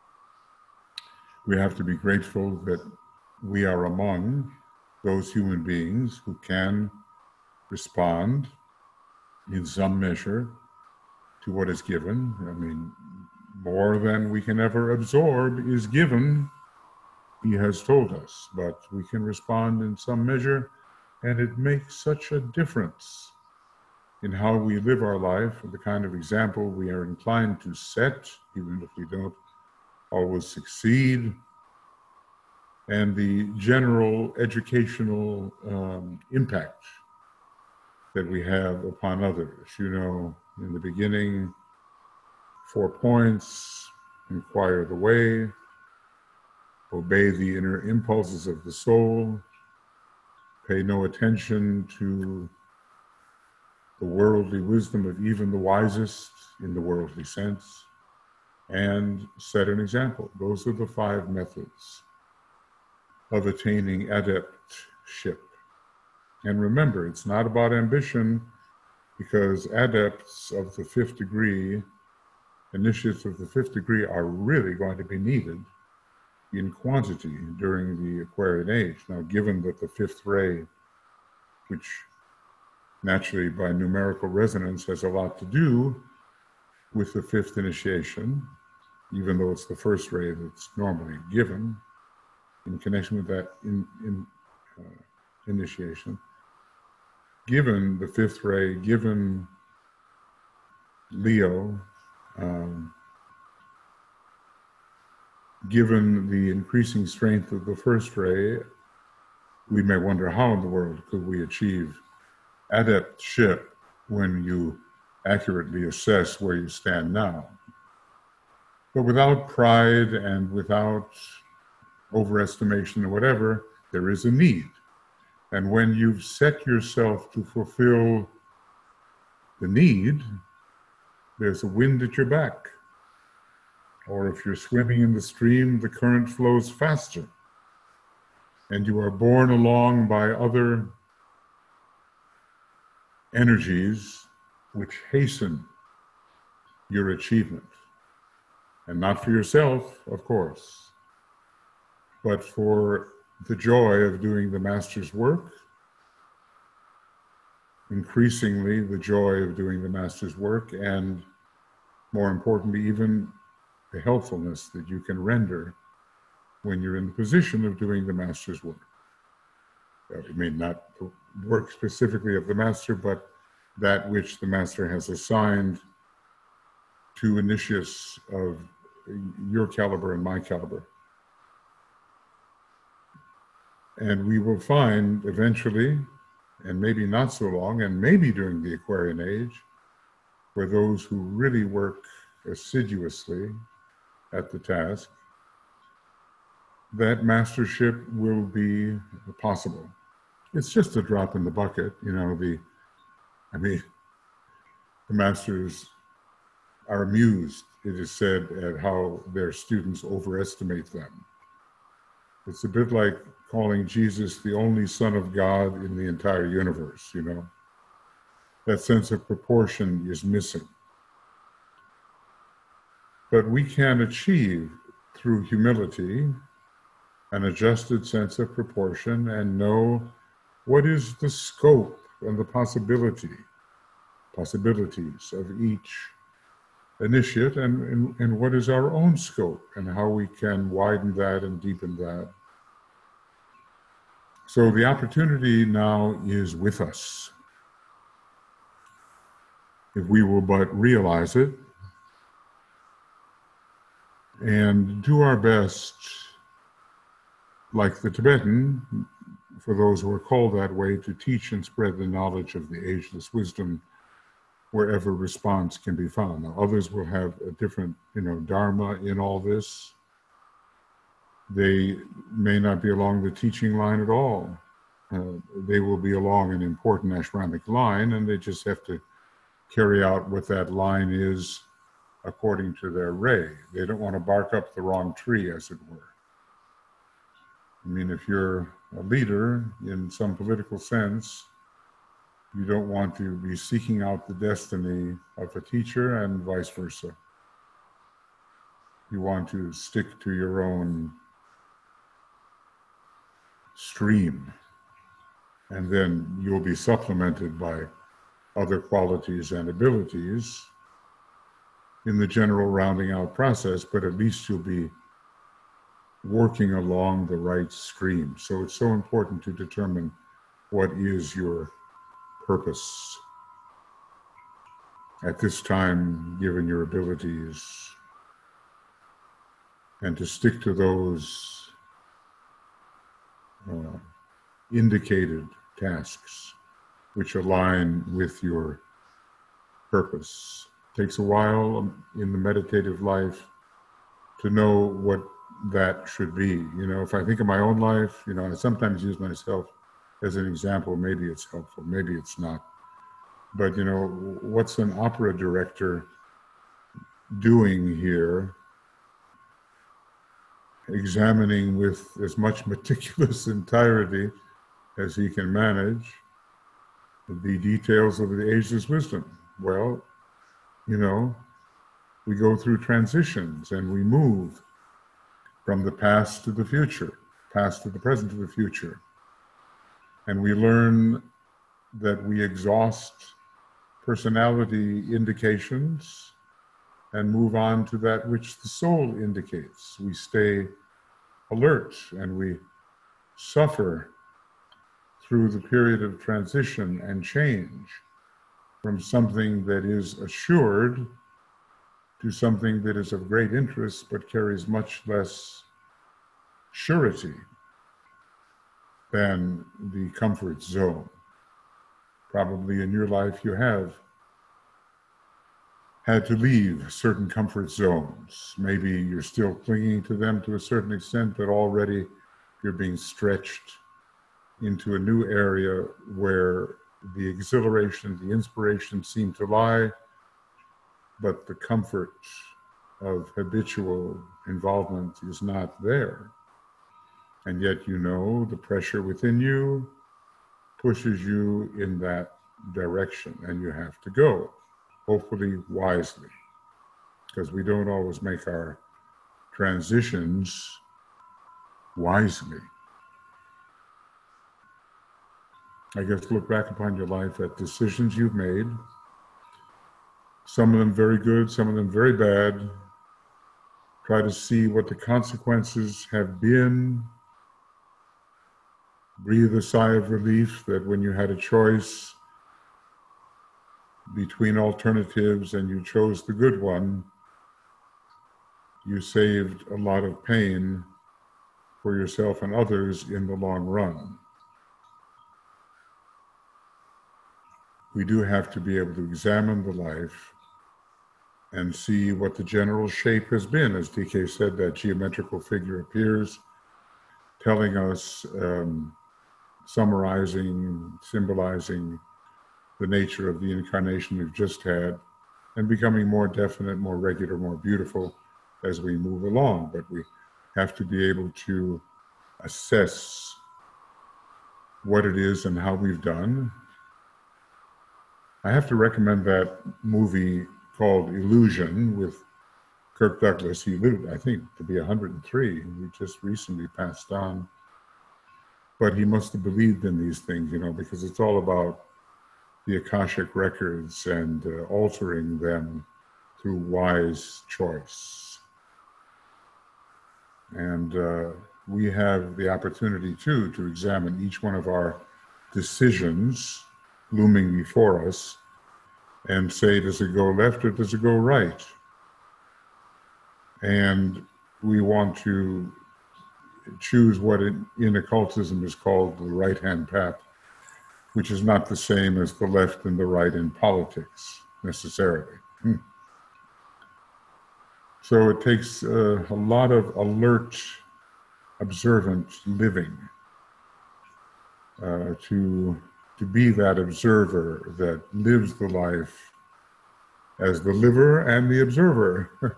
We have to be grateful that we are among those human beings who can respond in some measure to what is given. I mean, more than we can ever absorb is given, he has told us, but we can respond in some measure, and it makes such a difference in how we live our life, and the kind of example we are inclined to set, even if we don't always succeed, and the general educational impact that we have upon others. You know, in the beginning, 4 points: inquire the way, obey the inner impulses of the soul, pay no attention to the worldly wisdom of even the wisest in the worldly sense, and set an example. Those are the 5 methods of attaining adeptship. And remember, it's not about ambition, because adepts of the 5th degree, initiates of the 5th degree, are really going to be needed in quantity during the Aquarian age. Now, given that the 5th ray, which naturally by numerical resonance has a lot to do with the 5th initiation, even though it's the 1st ray that's normally given in connection with that initiation, given the 5th ray, given Leo, given the increasing strength of the 1st ray, we may wonder, how in the world could we achieve adeptship when you accurately assess where you stand now? But without pride and without overestimation or whatever, there is a need. And when you've set yourself to fulfill the need, there's a wind at your back. Or if you're swimming in the stream, the current flows faster. And you are borne along by other energies which hasten your achievement. And not for yourself, of course, but for the joy of doing the Master's work, increasingly the joy of doing the Master's work, and more importantly, even the helpfulness that you can render when you're in the position of doing the Master's work. I mean, not the work specifically of the Master, but that which the Master has assigned to initiates of your caliber and my caliber. And we will find eventually, and maybe not so long, and maybe during the Aquarian age, for those who really work assiduously at the task, that mastership will be possible. It's just a drop in the bucket, you know. The masters are amused, it is said, at how their students overestimate them. It's a bit like calling Jesus the only Son of God in the entire universe, you know. That sense of proportion is missing. But we can achieve, through humility, an adjusted sense of proportion and know what is the scope and the possibilities of each initiate, and what is our own scope and how we can widen that and deepen that. So the opportunity now is with us. If we will but realize it and do our best, like the Tibetan, for those who are called that way, to teach and spread the knowledge of the ageless wisdom wherever response can be found. Now, others will have a different, dharma in all this. They may not be along the teaching line at all. They will be along an important ashramic line, and they just have to carry out what that line is according to their ray. They don't want to bark up the wrong tree, as it were. I mean, if you're a leader in some political sense, you don't want to be seeking out the destiny of a teacher and vice versa. You want to stick to your own stream, and then you'll be supplemented by other qualities and abilities in the general rounding out process, but at least you'll be working along the right stream. So it's so important to determine what is your purpose at this time, given your abilities, and to stick to those indicated tasks which align with your purpose. It takes a while in the meditative life to know what that should be. You know, if I think of my own life, you know, I sometimes use myself as an example. Maybe it's helpful, maybe it's not. But, you know, what's an opera director doing here? Examining with as much meticulous entirety as he can manage the details of the ageless wisdom. Well, you know, we go through transitions and we move from the past to the future, past to the present to the future. And we learn that we exhaust personality indications and move on to that which the soul indicates. We stay alert and we suffer through the period of transition and change from something that is assured to something that is of great interest but carries much less surety than the comfort zone. Probably in your life you have had to leave certain comfort zones. Maybe you're still clinging to them to a certain extent, but already you're being stretched into a new area where the exhilaration, the inspiration seem to lie, but the comfort of habitual involvement is not there. And yet you know the pressure within you pushes you in that direction, and you have to go. Hopefully wisely, because we don't always make our transitions wisely. I guess look back upon your life at decisions you've made, some of them very good, some of them very bad. Try to see what the consequences have been. Breathe a sigh of relief that when you had a choice between alternatives and you chose the good one, you saved a lot of pain for yourself and others in the long run. We do have to be able to examine the life and see what the general shape has been. As DK said, that geometrical figure appears, telling us, summarizing, symbolizing the nature of the incarnation we've just had, and becoming more definite, more regular, more beautiful as we move along. But we have to be able to assess what it is and how we've done. I have to recommend that movie called Illusion with Kirk Douglas. He lived, I think, to be 103. He just recently passed on. But he must have believed in these things, you know, because it's all about the Akashic records and altering them through wise choice. And we have the opportunity too to examine each one of our decisions looming before us and say, does it go left or does it go right? And we want to choose what in occultism is called the right-hand path, which is not the same as the left and the right in politics, necessarily. So it takes a lot of alert, observant living to be that observer that lives the life as the liver and the observer.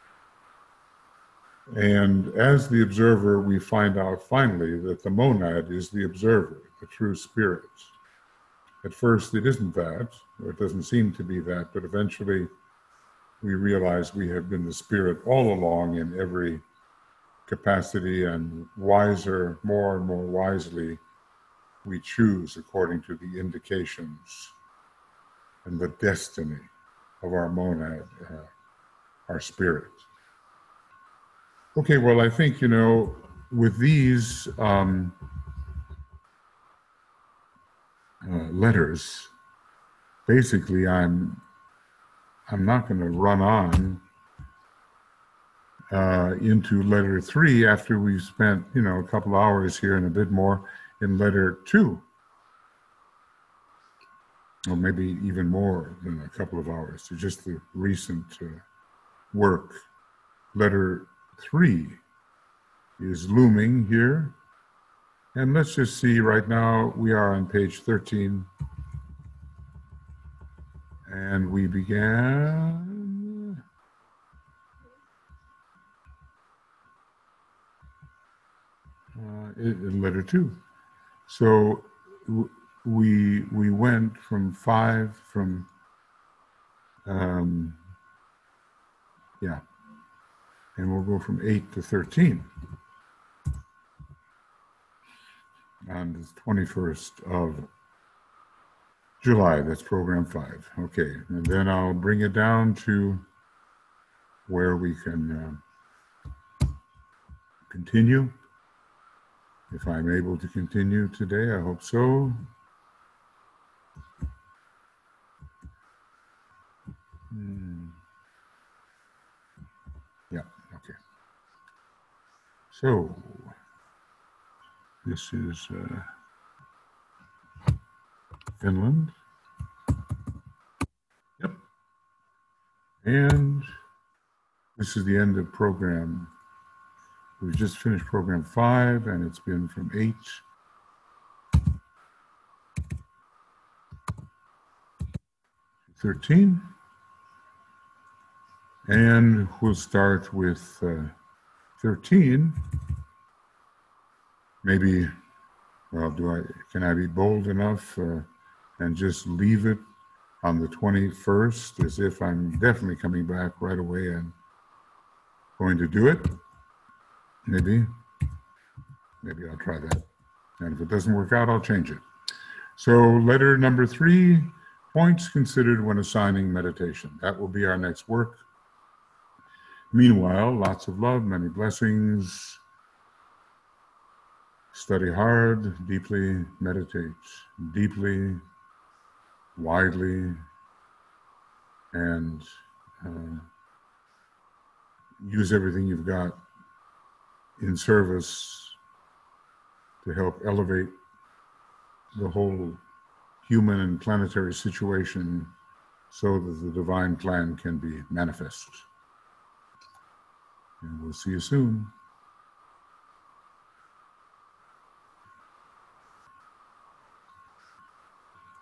And as the observer, we find out finally that the monad is the observer, the true spirit. At first, it isn't that, or it doesn't seem to be that, but eventually we realize we have been the spirit all along in every capacity, and wiser, more and more wisely, we choose according to the indications and the destiny of our monad, our spirit. Okay, well, I think, with these letters, basically I'm not going to run on into letter 3 after we've spent, a couple hours here and a bit more in letter 2. Or maybe even more than a couple of hours, to just the recent work. Letter 3 is looming here. And let's just see, right now we are on page 13. And we began in letter 2. So we went from 5 and we'll go from 8 to 13 on the 21st of July. That's program 5. Okay, and then I'll bring it down to where we can continue. If I'm able to continue today, I hope so. Yeah, okay. So, this is Finland. Yep. And this is the end of program. We've just finished program 5, and it's been from 8 to 13. And we'll start with 13. Maybe, well, can I be bold enough and just leave it on the 21st as if I'm definitely coming back right away and going to do it? Maybe I'll try that. And if it doesn't work out, I'll change it. So letter number 3, points considered when assigning meditation. That will be our next work. Meanwhile, lots of love, many blessings. Study hard, deeply, meditate deeply, widely, and use everything you've got in service to help elevate the whole human and planetary situation so that the divine plan can be manifest. And we'll see you soon.